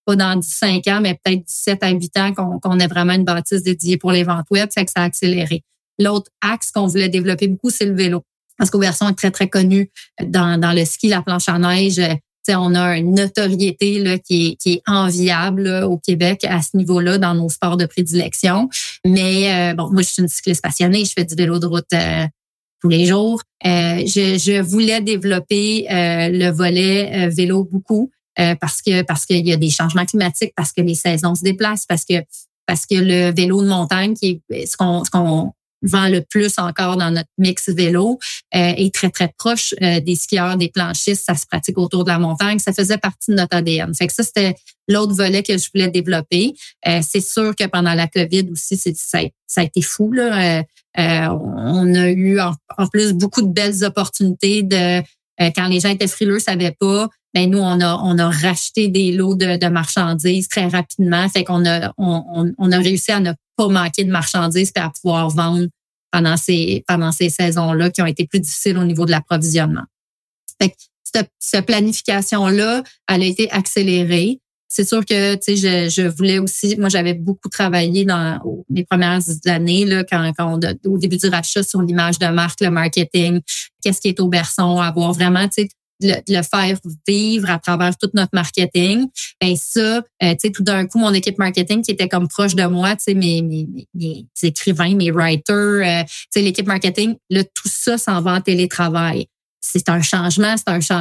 pas dans 5 ans, mais peut-être 17 à 8 ans qu'on ait vraiment une bâtisse dédiée pour les ventes web, fait que ça a accéléré. L'autre axe qu'on voulait développer beaucoup, c'est le vélo. Parce qu'Auberson est très, très connu dans le ski, la planche à neige. On a une notoriété là, qui est enviable là, au Québec à ce niveau-là dans nos sports de prédilection. Mais moi, je suis une cycliste passionnée, je fais du vélo de route tous les jours. Je voulais développer le volet vélo beaucoup parce qu'il y a des changements climatiques, parce que les saisons se déplacent, parce que le vélo de montagne, qui est ce qu'on vend le plus encore dans notre mix vélo, est très, très proche des skieurs, des planchistes. Ça se pratique autour de la montagne. Ça faisait partie de notre ADN. Fait que ça, c'était l'autre volet que je voulais développer. C'est sûr que pendant la COVID aussi, ça a été fou, là. On a eu en plus beaucoup de belles opportunités de quand les gens étaient frileux, savaient pas. Ben nous, on a racheté des lots de marchandises très rapidement. Fait qu'on a réussi à ne pas manquer de marchandises et à pouvoir vendre pendant ces saisons-là qui ont été plus difficiles au niveau de l'approvisionnement. Fait que cette planification-là, elle a été accélérée. C'est sûr que je voulais aussi, moi j'avais beaucoup travaillé dans mes premières années là au début du rachat sur l'image de marque, le marketing, qu'est-ce qui est Auberson, avoir vraiment le faire vivre à travers tout notre marketing. Ben ça, tout d'un coup, mon équipe marketing qui était comme proche de moi, mes écrivains, mes writers, l'équipe marketing, là, tout ça s'en va en télétravail. C'est un changement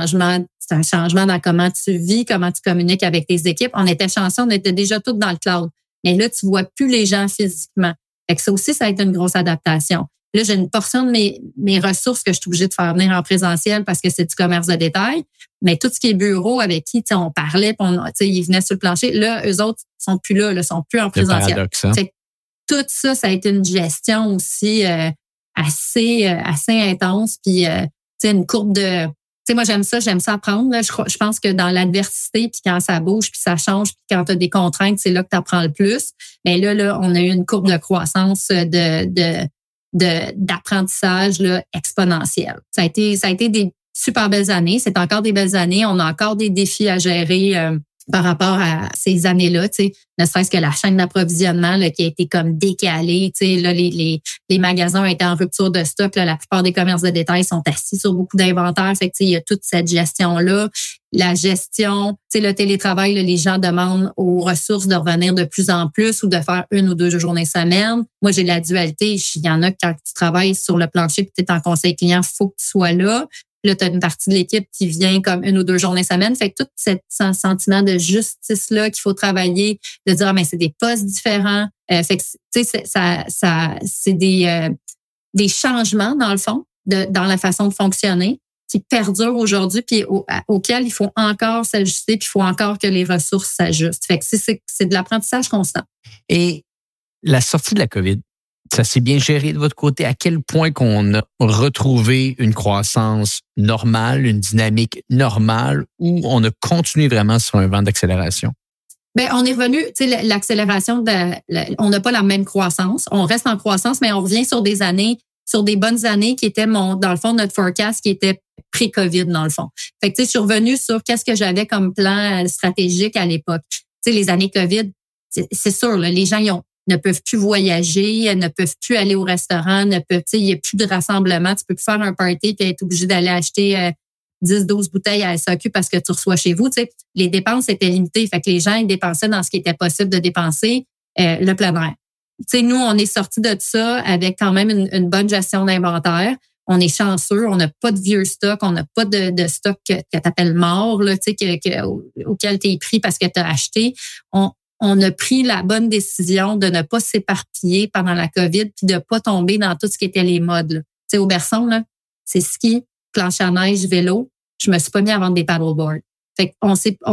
dans comment tu vis, comment tu communiques avec tes équipes. On était chanceux, on était déjà tous dans le cloud. Mais là, tu vois plus les gens physiquement. Fait que ça aussi, ça a été une grosse adaptation. Là, j'ai une portion de mes ressources que je suis obligée de faire venir en présentiel parce que c'est du commerce de détail. Mais tout ce qui est bureau avec qui on parlait, ils venaient sur le plancher. Là, eux autres sont plus là, sont plus en présentiel. Paradoxe, hein? Tout ça, ça a été une gestion aussi assez intense. Puis, une courbe de... moi, j'aime ça apprendre. Là. Je pense que dans l'adversité, puis quand ça bouge, puis ça change, puis quand tu as des contraintes, c'est là que tu apprends le plus. Mais là, on a eu une courbe de croissance d'apprentissage là, exponentielle. Ça a été des super belles années. C'est encore des belles années. On a encore des défis à gérer par rapport à ces années-là. Ne serait-ce que la chaîne d'approvisionnement là, qui a été comme décalée. Là, les magasins ont été en rupture de stock. Là, la plupart des commerces de détail sont assis sur beaucoup d'inventaire. Fait que, il y a toute cette gestion-là. La gestion, le télétravail, là, les gens demandent aux ressources de revenir de plus en plus ou de faire 1 ou 2 journées semaine. Moi, j'ai la dualité. Il y en a quand tu travailles sur le plancher et tu es en conseil client, il faut que tu sois là. Là, tu as une partie de l'équipe qui vient comme 1 ou 2 journées semaine. Fait que tout ce sentiment de justice-là qu'il faut travailler, de dire, mais c'est des postes différents. Fait que, c'est des changements, dans le fond, dans la façon de fonctionner qui perdurent aujourd'hui puis auxquels il faut encore s'ajuster puis il faut encore que les ressources s'ajustent. Fait que c'est de l'apprentissage constant. Et la sortie de la COVID, ça s'est bien géré de votre côté? À quel point qu'on a retrouvé une croissance normale, une dynamique normale, ou on a continué vraiment sur un vent d'accélération? Ben, on est revenu, l'accélération, on n'a pas la même croissance. On reste en croissance, mais on revient sur des bonnes années qui étaient dans le fond, notre forecast qui était pré-COVID, dans le fond. Fait que, je suis revenue sur qu'est-ce que j'avais comme plan stratégique à l'époque. Les années COVID, c'est sûr, là, les gens, ne peuvent plus voyager, ne peuvent plus aller au restaurant, il n'y a plus de rassemblement. Tu peux plus faire un party et être obligé d'aller acheter 10-12 bouteilles à SAQ parce que tu reçois chez vous. Les dépenses étaient limitées. Fait que les gens, ils dépensaient dans ce qui était possible de dépenser, le plein air. Nous, on est sortis de ça avec quand même une bonne gestion d'inventaire. On est chanceux, on n'a pas de vieux stock, on n'a pas de stock que tu appelles mort, là, auquel tu es pris parce que tu as acheté. On a pris la bonne décision de ne pas s'éparpiller pendant la COVID puis de pas tomber dans tout ce qui était les modes. Auberson, là, c'est ski, planche à neige, vélo. Je me suis pas mis à vendre des paddleboards. Fait qu'on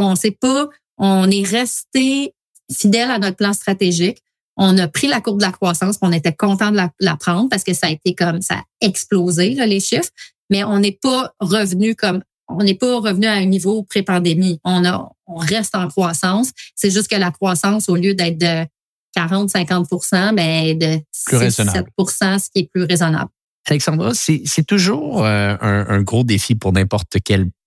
on est resté fidèle à notre plan stratégique. On a pris la courbe de la croissance, on était content de la prendre parce que ça a été comme ça a explosé là, les chiffres, mais on n'est pas revenu à un niveau pré-pandémie. On reste en croissance. C'est juste que la croissance, au lieu d'être de 40-50%, ben de 6-7%, ce qui est plus raisonnable. Alexandra, c'est toujours un gros défi pour n'importe quelle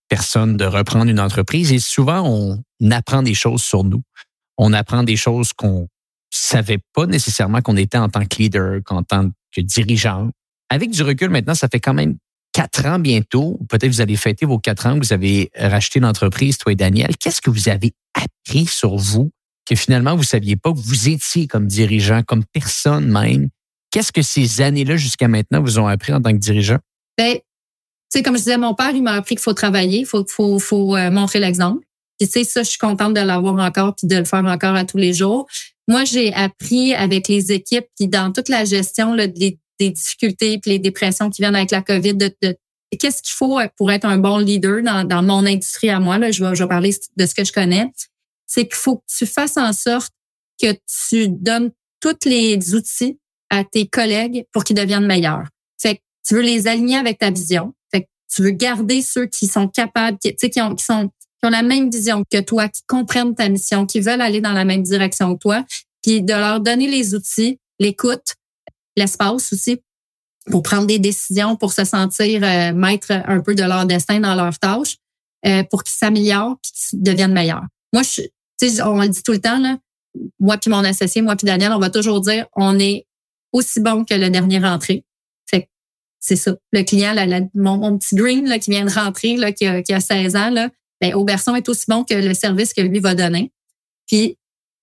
personne de reprendre une entreprise et souvent, on apprend des choses sur nous. On apprend des choses qu'on savait pas nécessairement qu'on était en tant que leader, qu'en tant que dirigeant. Avec du recul maintenant, ça fait quand même 4 ans bientôt. Peut-être vous allez fêter vos 4 ans que vous avez racheté l'entreprise, toi et Daniel. Qu'est-ce que vous avez appris sur vous que finalement vous saviez pas que vous étiez comme dirigeant, comme personne même? Qu'est-ce que ces années-là jusqu'à maintenant vous ont appris en tant que dirigeant? Ben, tu sais, comme je disais, mon père, il m'a appris qu'il faut travailler, il faut montrer l'exemple. Puis tu sais, ça, je suis contente de l'avoir encore puis de le faire encore à tous les jours. Moi, j'ai appris avec les équipes puis dans toute la gestion là, des difficultés puis les dépressions qui viennent avec la COVID, de qu'est-ce qu'il faut pour être un bon leader dans mon industrie à moi. Là, je vais parler de ce que je connais. C'est qu'il faut que tu fasses en sorte que tu donnes tous les outils à tes collègues pour qu'ils deviennent meilleurs. Fait que tu veux les aligner avec ta vision. Fait que tu veux garder ceux qui sont capables, qui ont la même vision que toi, qui comprennent ta mission, qui veulent aller dans la même direction que toi, puis de leur donner les outils, l'écoute, l'espace aussi pour prendre des décisions, pour se sentir maître un peu de leur destin dans leurs tâches, pour qu'ils s'améliorent puis qu'ils deviennent meilleurs. Moi, tu sais, on le dit tout le temps, là, moi puis mon associé, moi puis Daniel, on va toujours dire, on est aussi bon que le dernier rentré. Fait que c'est ça. Le client, mon petit green là, qui vient de rentrer, là, qui a 16 ans, là, ben, Auberson est aussi bon que le service que lui va donner. Puis,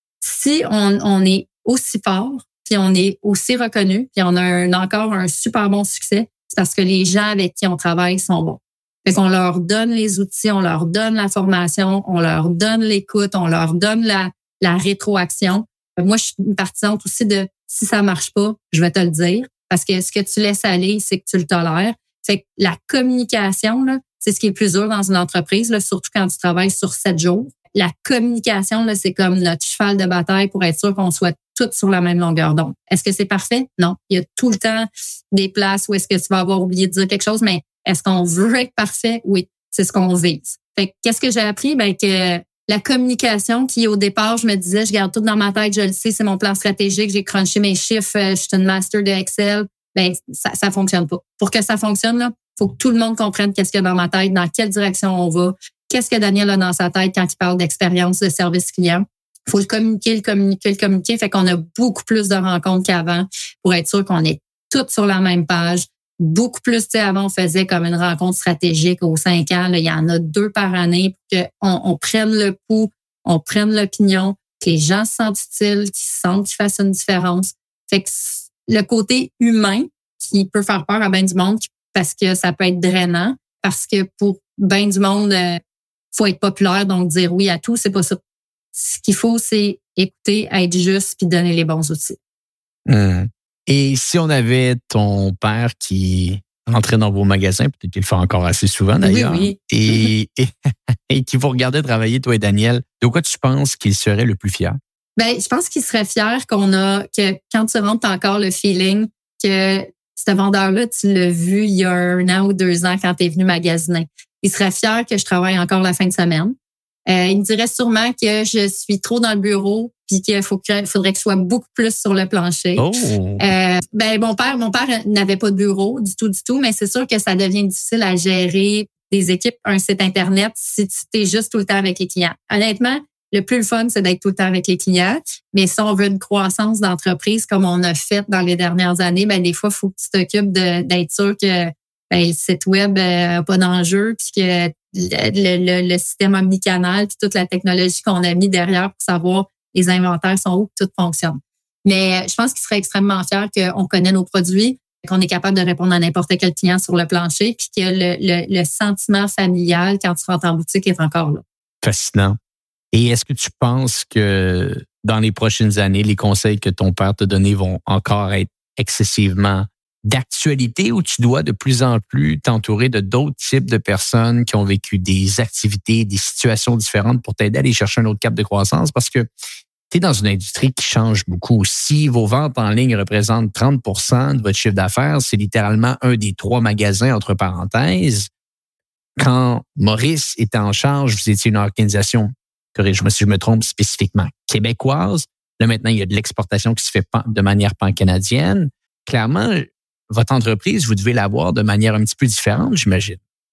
si on est aussi fort, puis on est aussi reconnu, puis on a encore un super bon succès, c'est parce que les gens avec qui on travaille sont bons. Fait qu'on leur donne les outils, on leur donne la formation, on leur donne l'écoute, on leur donne la rétroaction. Moi, je suis une partisane aussi de si ça marche pas, je vais te le dire. Parce que ce que tu laisses aller, c'est que tu le tolères. Fait que la communication, là, c'est ce qui est le plus dur dans une entreprise, là, surtout quand tu travailles sur 7 jours. La communication, là, c'est comme notre cheval de bataille pour être sûr qu'on soit toutes sur la même longueur d'onde. Est-ce que c'est parfait? Non. Il y a tout le temps des places où est-ce que tu vas avoir oublié de dire quelque chose, mais est-ce qu'on veut être parfait? Oui, c'est ce qu'on vise. Fait que qu'est-ce que j'ai appris? Ben, que la communication qui, au départ, je me disais, je garde tout dans ma tête, je le sais, c'est mon plan stratégique, j'ai crunché mes chiffres, je suis une master de Excel. Ben, ça fonctionne pas. Pour que ça fonctionne, là, faut que tout le monde comprenne qu'est-ce qu'il y a dans ma tête, dans quelle direction on va, qu'est-ce que Daniel a dans sa tête quand il parle d'expérience de service client. Faut le communiquer. Fait qu'on a beaucoup plus de rencontres qu'avant pour être sûr qu'on est toutes sur la même page. Beaucoup plus, tu sais, avant, on faisait comme une rencontre stratégique aux 5 ans. Là, il y en a 2 par année pour qu'on prenne le pouls, on prenne l'opinion, que les gens se sentent utiles, qu'ils sentent qu'ils fassent une différence. Fait que le côté humain qui peut faire peur à bien du monde parce que ça peut être drainant, parce que pour bien du monde, faut être populaire, donc dire oui à tout, c'est pas ça. Ce qu'il faut, c'est écouter, être juste puis donner les bons outils. Et si on avait ton père qui rentrait dans vos magasins, peut-être qu'il le fait encore assez souvent d'ailleurs, oui. et qui vous regardait travailler, toi et Daniel, de quoi tu penses qu'il serait le plus fier? Ben, je pense qu'il serait fier que quand tu rentres, t'as encore le feeling que ce vendeur-là, tu l'as vu il y a 1 an ou 2 ans quand t'es venu magasiner. Il serait fier que je travaille encore la fin de semaine. Il me dirait sûrement que je suis trop dans le bureau puis qu'il faudrait que je sois beaucoup plus sur le plancher. Oh. Ben mon père n'avait pas de bureau du tout, mais c'est sûr que ça devient difficile à gérer des équipes, un site internet si tu t'es juste tout le temps avec les clients. Honnêtement, le plus fun, c'est d'être tout le temps avec les clients. Mais si on veut une croissance d'entreprise comme on a fait dans les dernières années, ben des fois, il faut que tu t'occupes d'être sûr que le site web n'a pas d'enjeu, puis que le système omnicanal, puis toute la technologie qu'on a mis derrière pour savoir les inventaires sont où, tout fonctionne. Mais je pense qu'il serait extrêmement fier qu'on connaît nos produits, qu'on est capable de répondre à n'importe quel client sur le plancher, puis que le sentiment familial quand tu rentres en boutique est encore là. Fascinant. Et est-ce que tu penses que dans les prochaines années, les conseils que ton père t'a donnés vont encore être excessivement d'actualité ou tu dois de plus en plus t'entourer de d'autres types de personnes qui ont vécu des activités, des situations différentes pour t'aider à aller chercher un autre cap de croissance? Parce que tu es dans une industrie qui change beaucoup. Si vos ventes en ligne représentent 30% de votre chiffre d'affaires, c'est littéralement un des 3 magasins, entre parenthèses. Quand Maurice était en charge, vous étiez une organisation, corrige-moi si je me trompe, spécifiquement québécoise. Là, maintenant, il y a de l'exportation qui se fait de manière pan-canadienne. Clairement, votre entreprise, vous devez l'avoir de manière un petit peu différente, j'imagine.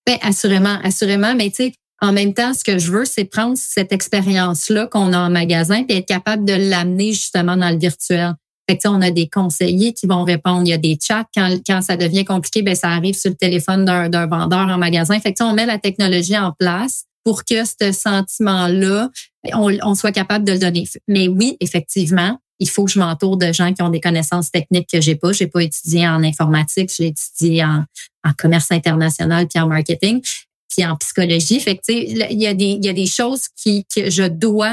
Ben, assurément. Mais tu sais, en même temps, ce que je veux, c'est prendre cette expérience-là qu'on a en magasin et être capable de l'amener justement dans le virtuel. Fait que, on a des conseillers qui vont répondre. Il y a des chats. Quand ça devient compliqué, ben ça arrive sur le téléphone d'un vendeur en magasin. Fait que, on met la technologie en place pour que ce sentiment-là, on soit capable de le donner. Mais oui, effectivement, il faut que je m'entoure de gens qui ont des connaissances techniques que j'ai pas. J'ai pas étudié en informatique, j'ai étudié en commerce international puis en marketing, puis en psychologie. Fait que, tu sais, il y a des choses que je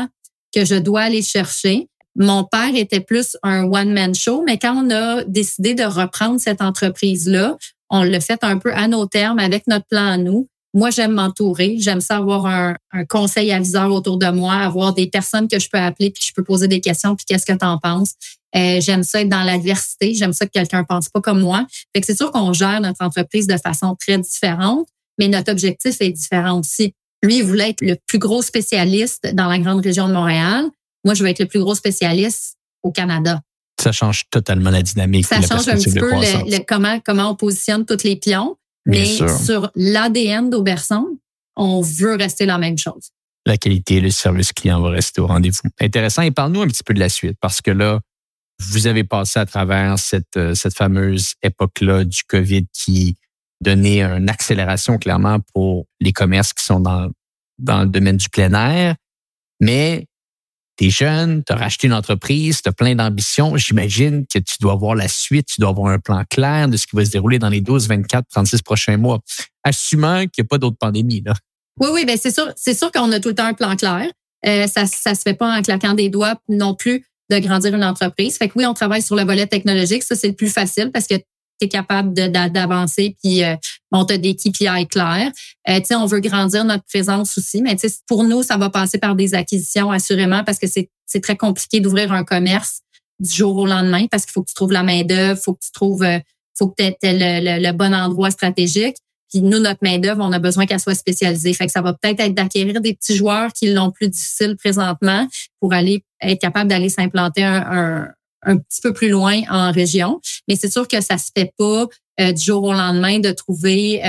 dois aller chercher. Mon père était plus un one-man show, mais quand on a décidé de reprendre cette entreprise-là, on l'a fait un peu à nos termes avec notre plan à nous. Moi, j'aime m'entourer. J'aime ça avoir un conseil aviseur autour de moi, avoir des personnes que je peux appeler puis je peux poser des questions puis qu'est-ce que tu en penses. J'aime ça être dans l'adversité. J'aime ça que quelqu'un pense pas comme moi. Fait que c'est sûr qu'on gère notre entreprise de façon très différente, mais notre objectif est différent aussi. Lui, il voulait être le plus gros spécialiste dans la grande région de Montréal. Moi, je veux être le plus gros spécialiste au Canada. Ça change totalement la dynamique. Ça change un petit peu comment on positionne tous les pions. Mais sur l'ADN d'Auberson, on veut rester la même chose. La qualité et le service client va rester au rendez-vous. Intéressant. Et parle-nous un petit peu de la suite, parce que là, vous avez passé à travers cette fameuse époque-là du COVID qui donnait une accélération clairement pour les commerces qui sont dans le domaine du plein air. Mais t'es jeune, t'as racheté une entreprise, t'as plein d'ambitions. J'imagine que tu dois voir la suite, tu dois avoir un plan clair de ce qui va se dérouler dans les 12, 24, 36 prochains mois. Assumant qu'il n'y a pas d'autres pandémies, là. Oui, ben c'est sûr qu'on a tout le temps un plan clair. Ça se fait pas en claquant des doigts non plus de grandir une entreprise. Fait que oui, on travaille sur le volet technologique. Ça, c'est le plus facile parce que tu es capable d'avancer puis on a des KPI clairs. On veut grandir notre présence aussi, mais pour nous, ça va passer par des acquisitions assurément parce que c'est très compliqué d'ouvrir un commerce du jour au lendemain parce qu'il faut que tu trouves la main-d'œuvre, faut que tu aies le bon endroit stratégique. Puis nous, notre main-d'œuvre, on a besoin qu'elle soit spécialisée. Fait que ça va peut-être être d'acquérir des petits joueurs qui l'ont plus difficile présentement pour aller être capable d'aller s'implanter un petit peu plus loin en région. Mais c'est sûr que ça se fait pas du jour au lendemain de trouver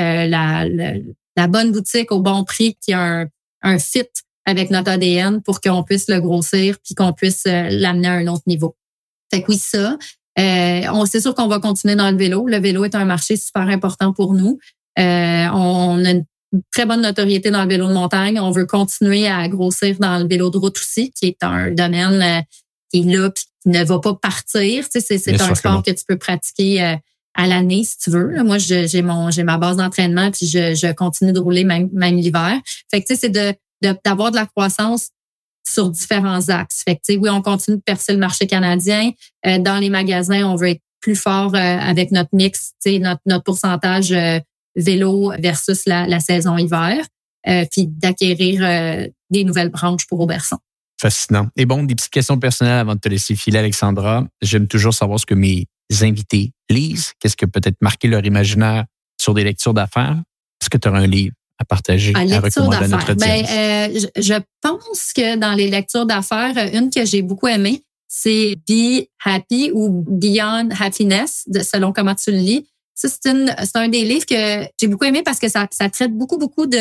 la bonne boutique au bon prix qui a un fit avec notre ADN pour qu'on puisse le grossir puis qu'on puisse l'amener à un autre niveau. Fait que oui, ça. C'est sûr qu'on va continuer dans le vélo. Le vélo est un marché super important pour nous. On a une très bonne notoriété dans le vélo de montagne. On veut continuer à grossir dans le vélo de route aussi, qui est un domaine qui est là puis qui ne va pas partir. Tu sais, c'est un sport que tu peux pratiquer à l'année si tu veux. Là, moi, j'ai ma base d'entraînement puis je continue de rouler même l'hiver. Fait que tu sais, c'est d'avoir de la croissance sur différents axes. Fait que tu sais, oui, on continue de percer le marché canadien. Dans les magasins, on veut être plus fort avec notre mix, tu sais, notre pourcentage vélo versus la saison hiver, puis d'acquérir des nouvelles branches pour Auberson. Fascinant. Et bon, des petites questions personnelles avant de te laisser filer, Alexandra. J'aime toujours savoir ce que mes invités lisent. Qu'est-ce que peut-être marqué leur imaginaire sur des lectures d'affaires? Est-ce que tu auras un livre à partager, à recommander à notre audience? Je pense que dans les lectures d'affaires, une que j'ai beaucoup aimée, c'est Be Happy ou Beyond Happiness, selon comment tu le lis. Ça, c'est un des livres que j'ai beaucoup aimé parce que ça traite beaucoup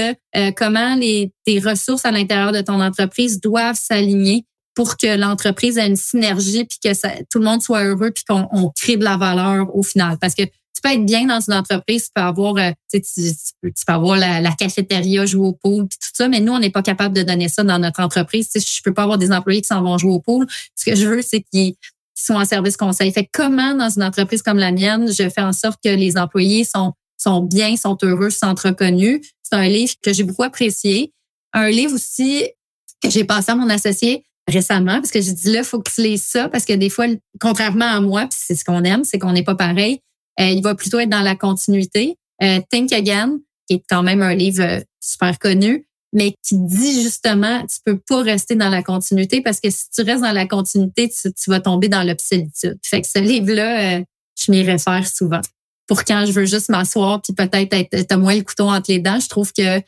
de comment tes ressources à l'intérieur de ton entreprise doivent s'aligner pour que l'entreprise ait une synergie puis que tout le monde soit heureux puis qu'on crée de la valeur au final. Parce que tu peux être bien dans une entreprise, tu peux avoir, tu peux avoir la cafétéria, jouer au pool puis tout ça, mais nous, on n'est pas capable de donner ça dans notre entreprise. Tu sais, je peux pas avoir des employés qui s'en vont jouer au pool. Ce que je veux, c'est qu'ils sont en service conseil. Fait que comment, dans une entreprise comme la mienne, je fais en sorte que les employés sont bien, sont heureux, se sentent reconnus. C'est un livre que j'ai beaucoup apprécié. Un livre aussi que j'ai passé à mon associé récemment, parce que j'ai dit là, il faut que tu lises ça, parce que des fois, contrairement à moi, puis c'est ce qu'on aime, c'est qu'on n'est pas pareil, il va plutôt être dans la continuité. Think Again, qui est quand même un livre super connu, mais qui dit justement, tu peux pas rester dans la continuité parce que si tu restes dans la continuité, tu vas tomber dans l'obsolitude. Fait que ce livre-là, je m'y réfère souvent. Pour quand je veux juste m'asseoir puis peut-être t'as moins le couteau entre les dents, je trouve que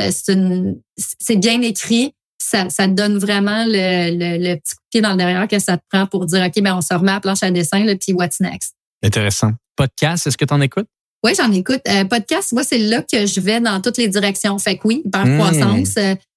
c'est bien écrit. Ça te donne vraiment le petit coup de pied dans le derrière que ça te prend pour dire, OK, ben on se remet à la planche à dessin, puis what's next? Intéressant. Podcast, est-ce que tu en écoutes? Oui, j'en écoute. Podcast, moi, c'est là que je vais dans toutes les directions. Fait que oui, hyper-croissance,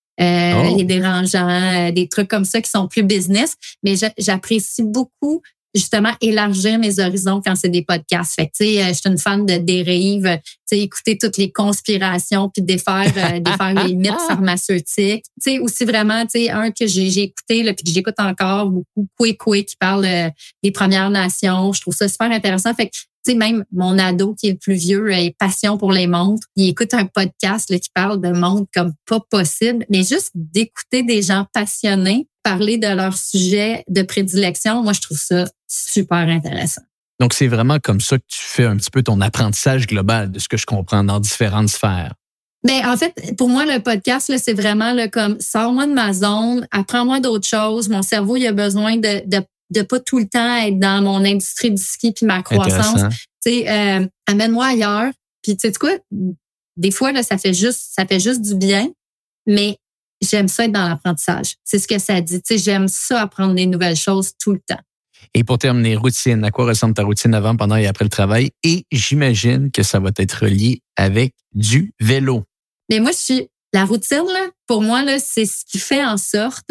les dérangeants, des trucs comme ça qui sont plus business. Mais j'apprécie beaucoup justement élargir mes horizons quand c'est des podcasts. Fait que, tu sais, je suis une fan de dérive, tu sais, écouter toutes les conspirations puis défaire les mythes pharmaceutiques. Tu sais, aussi vraiment, tu sais, un que j'ai écouté là, puis que j'écoute encore beaucoup, Kwekwe qui parle des Premières Nations. Je trouve ça super intéressant. Fait que, tu sais, même mon ado qui est le plus vieux a passion pour les montres. Il écoute un podcast là, qui parle de montres comme pas possible, mais juste d'écouter des gens passionnés parler de leur sujet de prédilection, moi, je trouve ça super intéressant. Donc, c'est vraiment comme ça que tu fais un petit peu ton apprentissage global de ce que je comprends dans différentes sphères. Ben, en fait, pour moi, le podcast, là, c'est vraiment là, comme sors-moi de ma zone, apprends-moi d'autres choses. Mon cerveau, il a besoin de pas tout le temps être dans mon industrie du ski puis ma croissance. Tu sais, amène-moi ailleurs. Puis tu sais quoi, des fois là, ça fait juste du bien, mais j'aime ça être dans l'apprentissage. C'est ce que ça dit. Tu sais, j'aime ça apprendre des nouvelles choses tout le temps. Et pour terminer, routine. À quoi ressemble ta routine avant, pendant et après le travail? Et j'imagine que ça va être relié avec du vélo. Mais moi, la routine, là, pour moi, là, c'est ce qui fait en sorte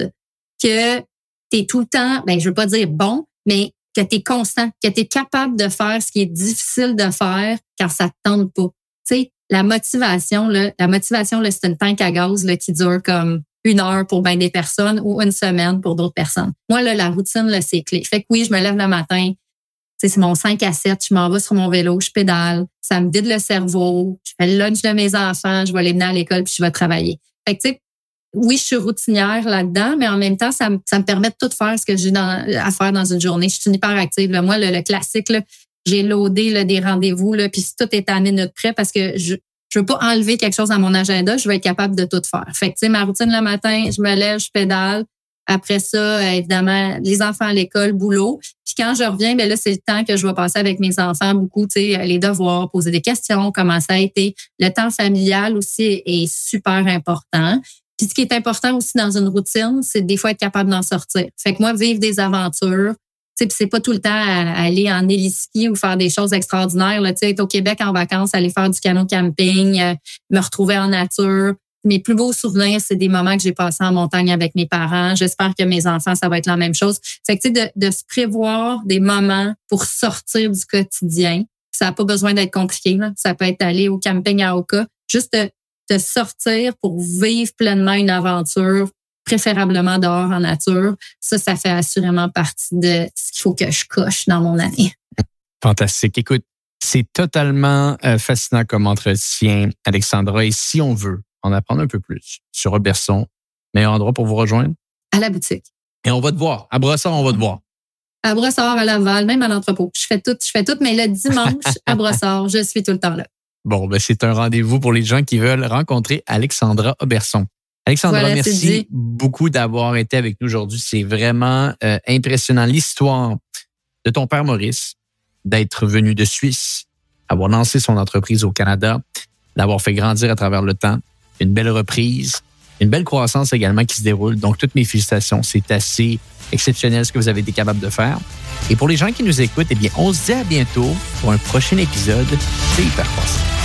que t'es tout le temps, ben, je veux pas dire bon, mais que t'es constant, que t'es capable de faire ce qui est difficile de faire quand ça te tente pas. Tu sais, la motivation, là, c'est une tank à gaz, là, qui dure comme 1 heure pour bien des personnes ou 1 semaine pour d'autres personnes. Moi, là, la routine, là, c'est clé. Fait que oui, je me lève le matin. C'est mon 5 à 7, je m'en vais sur mon vélo, je pédale, ça me vide le cerveau, je fais le lunch de mes enfants, je vais les mener à l'école puis je vais travailler. Fait que tu sais, oui, je suis routinière là-dedans, mais en même temps, ça me permet de tout faire ce que j'ai à faire dans une journée. Je suis une hyperactive. Là. Moi, le classique, là, j'ai loadé là, des rendez-vous, là, puis tout est à minute près parce que je veux pas enlever quelque chose à mon agenda, je vais être capable de tout faire. Fait que tu sais, ma routine le matin, je me lève, je pédale. Après ça, évidemment, les enfants à l'école, boulot. Puis quand je reviens, ben là, c'est le temps que je vais passer avec mes enfants beaucoup, tu sais, les devoirs, poser des questions, comment ça a été. Le temps familial aussi est super important. Puis ce qui est important aussi dans une routine, c'est des fois être capable d'en sortir. Fait que moi, vivre des aventures, tu sais, c'est pas tout le temps à aller en héliski ou faire des choses extraordinaires. Tu sais, être au Québec en vacances, aller faire du canot camping, me retrouver en nature. Mes plus beaux souvenirs, c'est des moments que j'ai passés en montagne avec mes parents. J'espère que mes enfants, ça va être la même chose. Fait que, tu sais, de se prévoir des moments pour sortir du quotidien. Ça n'a pas besoin d'être compliqué, là. Ça peut être aller au camping à Oka. Juste de sortir pour vivre pleinement une aventure, préférablement dehors en nature. Ça fait assurément partie de ce qu'il faut que je coche dans mon année. Fantastique. Écoute, c'est totalement fascinant comme entretien, Alexandra. Et si on veut en apprendre un peu plus sur Robertson, meilleur endroit pour vous rejoindre? À la boutique. Et on va te voir. À Brossard, on va te voir. À Brossard, à Laval, même à l'entrepôt. Je fais tout, mais le dimanche, à Brossard, je suis tout le temps là. Bon, ben c'est un rendez-vous pour les gens qui veulent rencontrer Alexandra Robertson. Alexandra, voilà, merci beaucoup d'avoir été avec nous aujourd'hui. C'est vraiment impressionnant. L'histoire de ton père Maurice, d'être venu de Suisse, avoir lancé son entreprise au Canada, d'avoir fait grandir à travers le temps, une belle reprise, une belle croissance également qui se déroule. Donc, toutes mes félicitations. C'est assez exceptionnel ce que vous avez été capable de faire. Et pour les gens qui nous écoutent, eh bien, on se dit à bientôt pour un prochain épisode de Hypercroissance.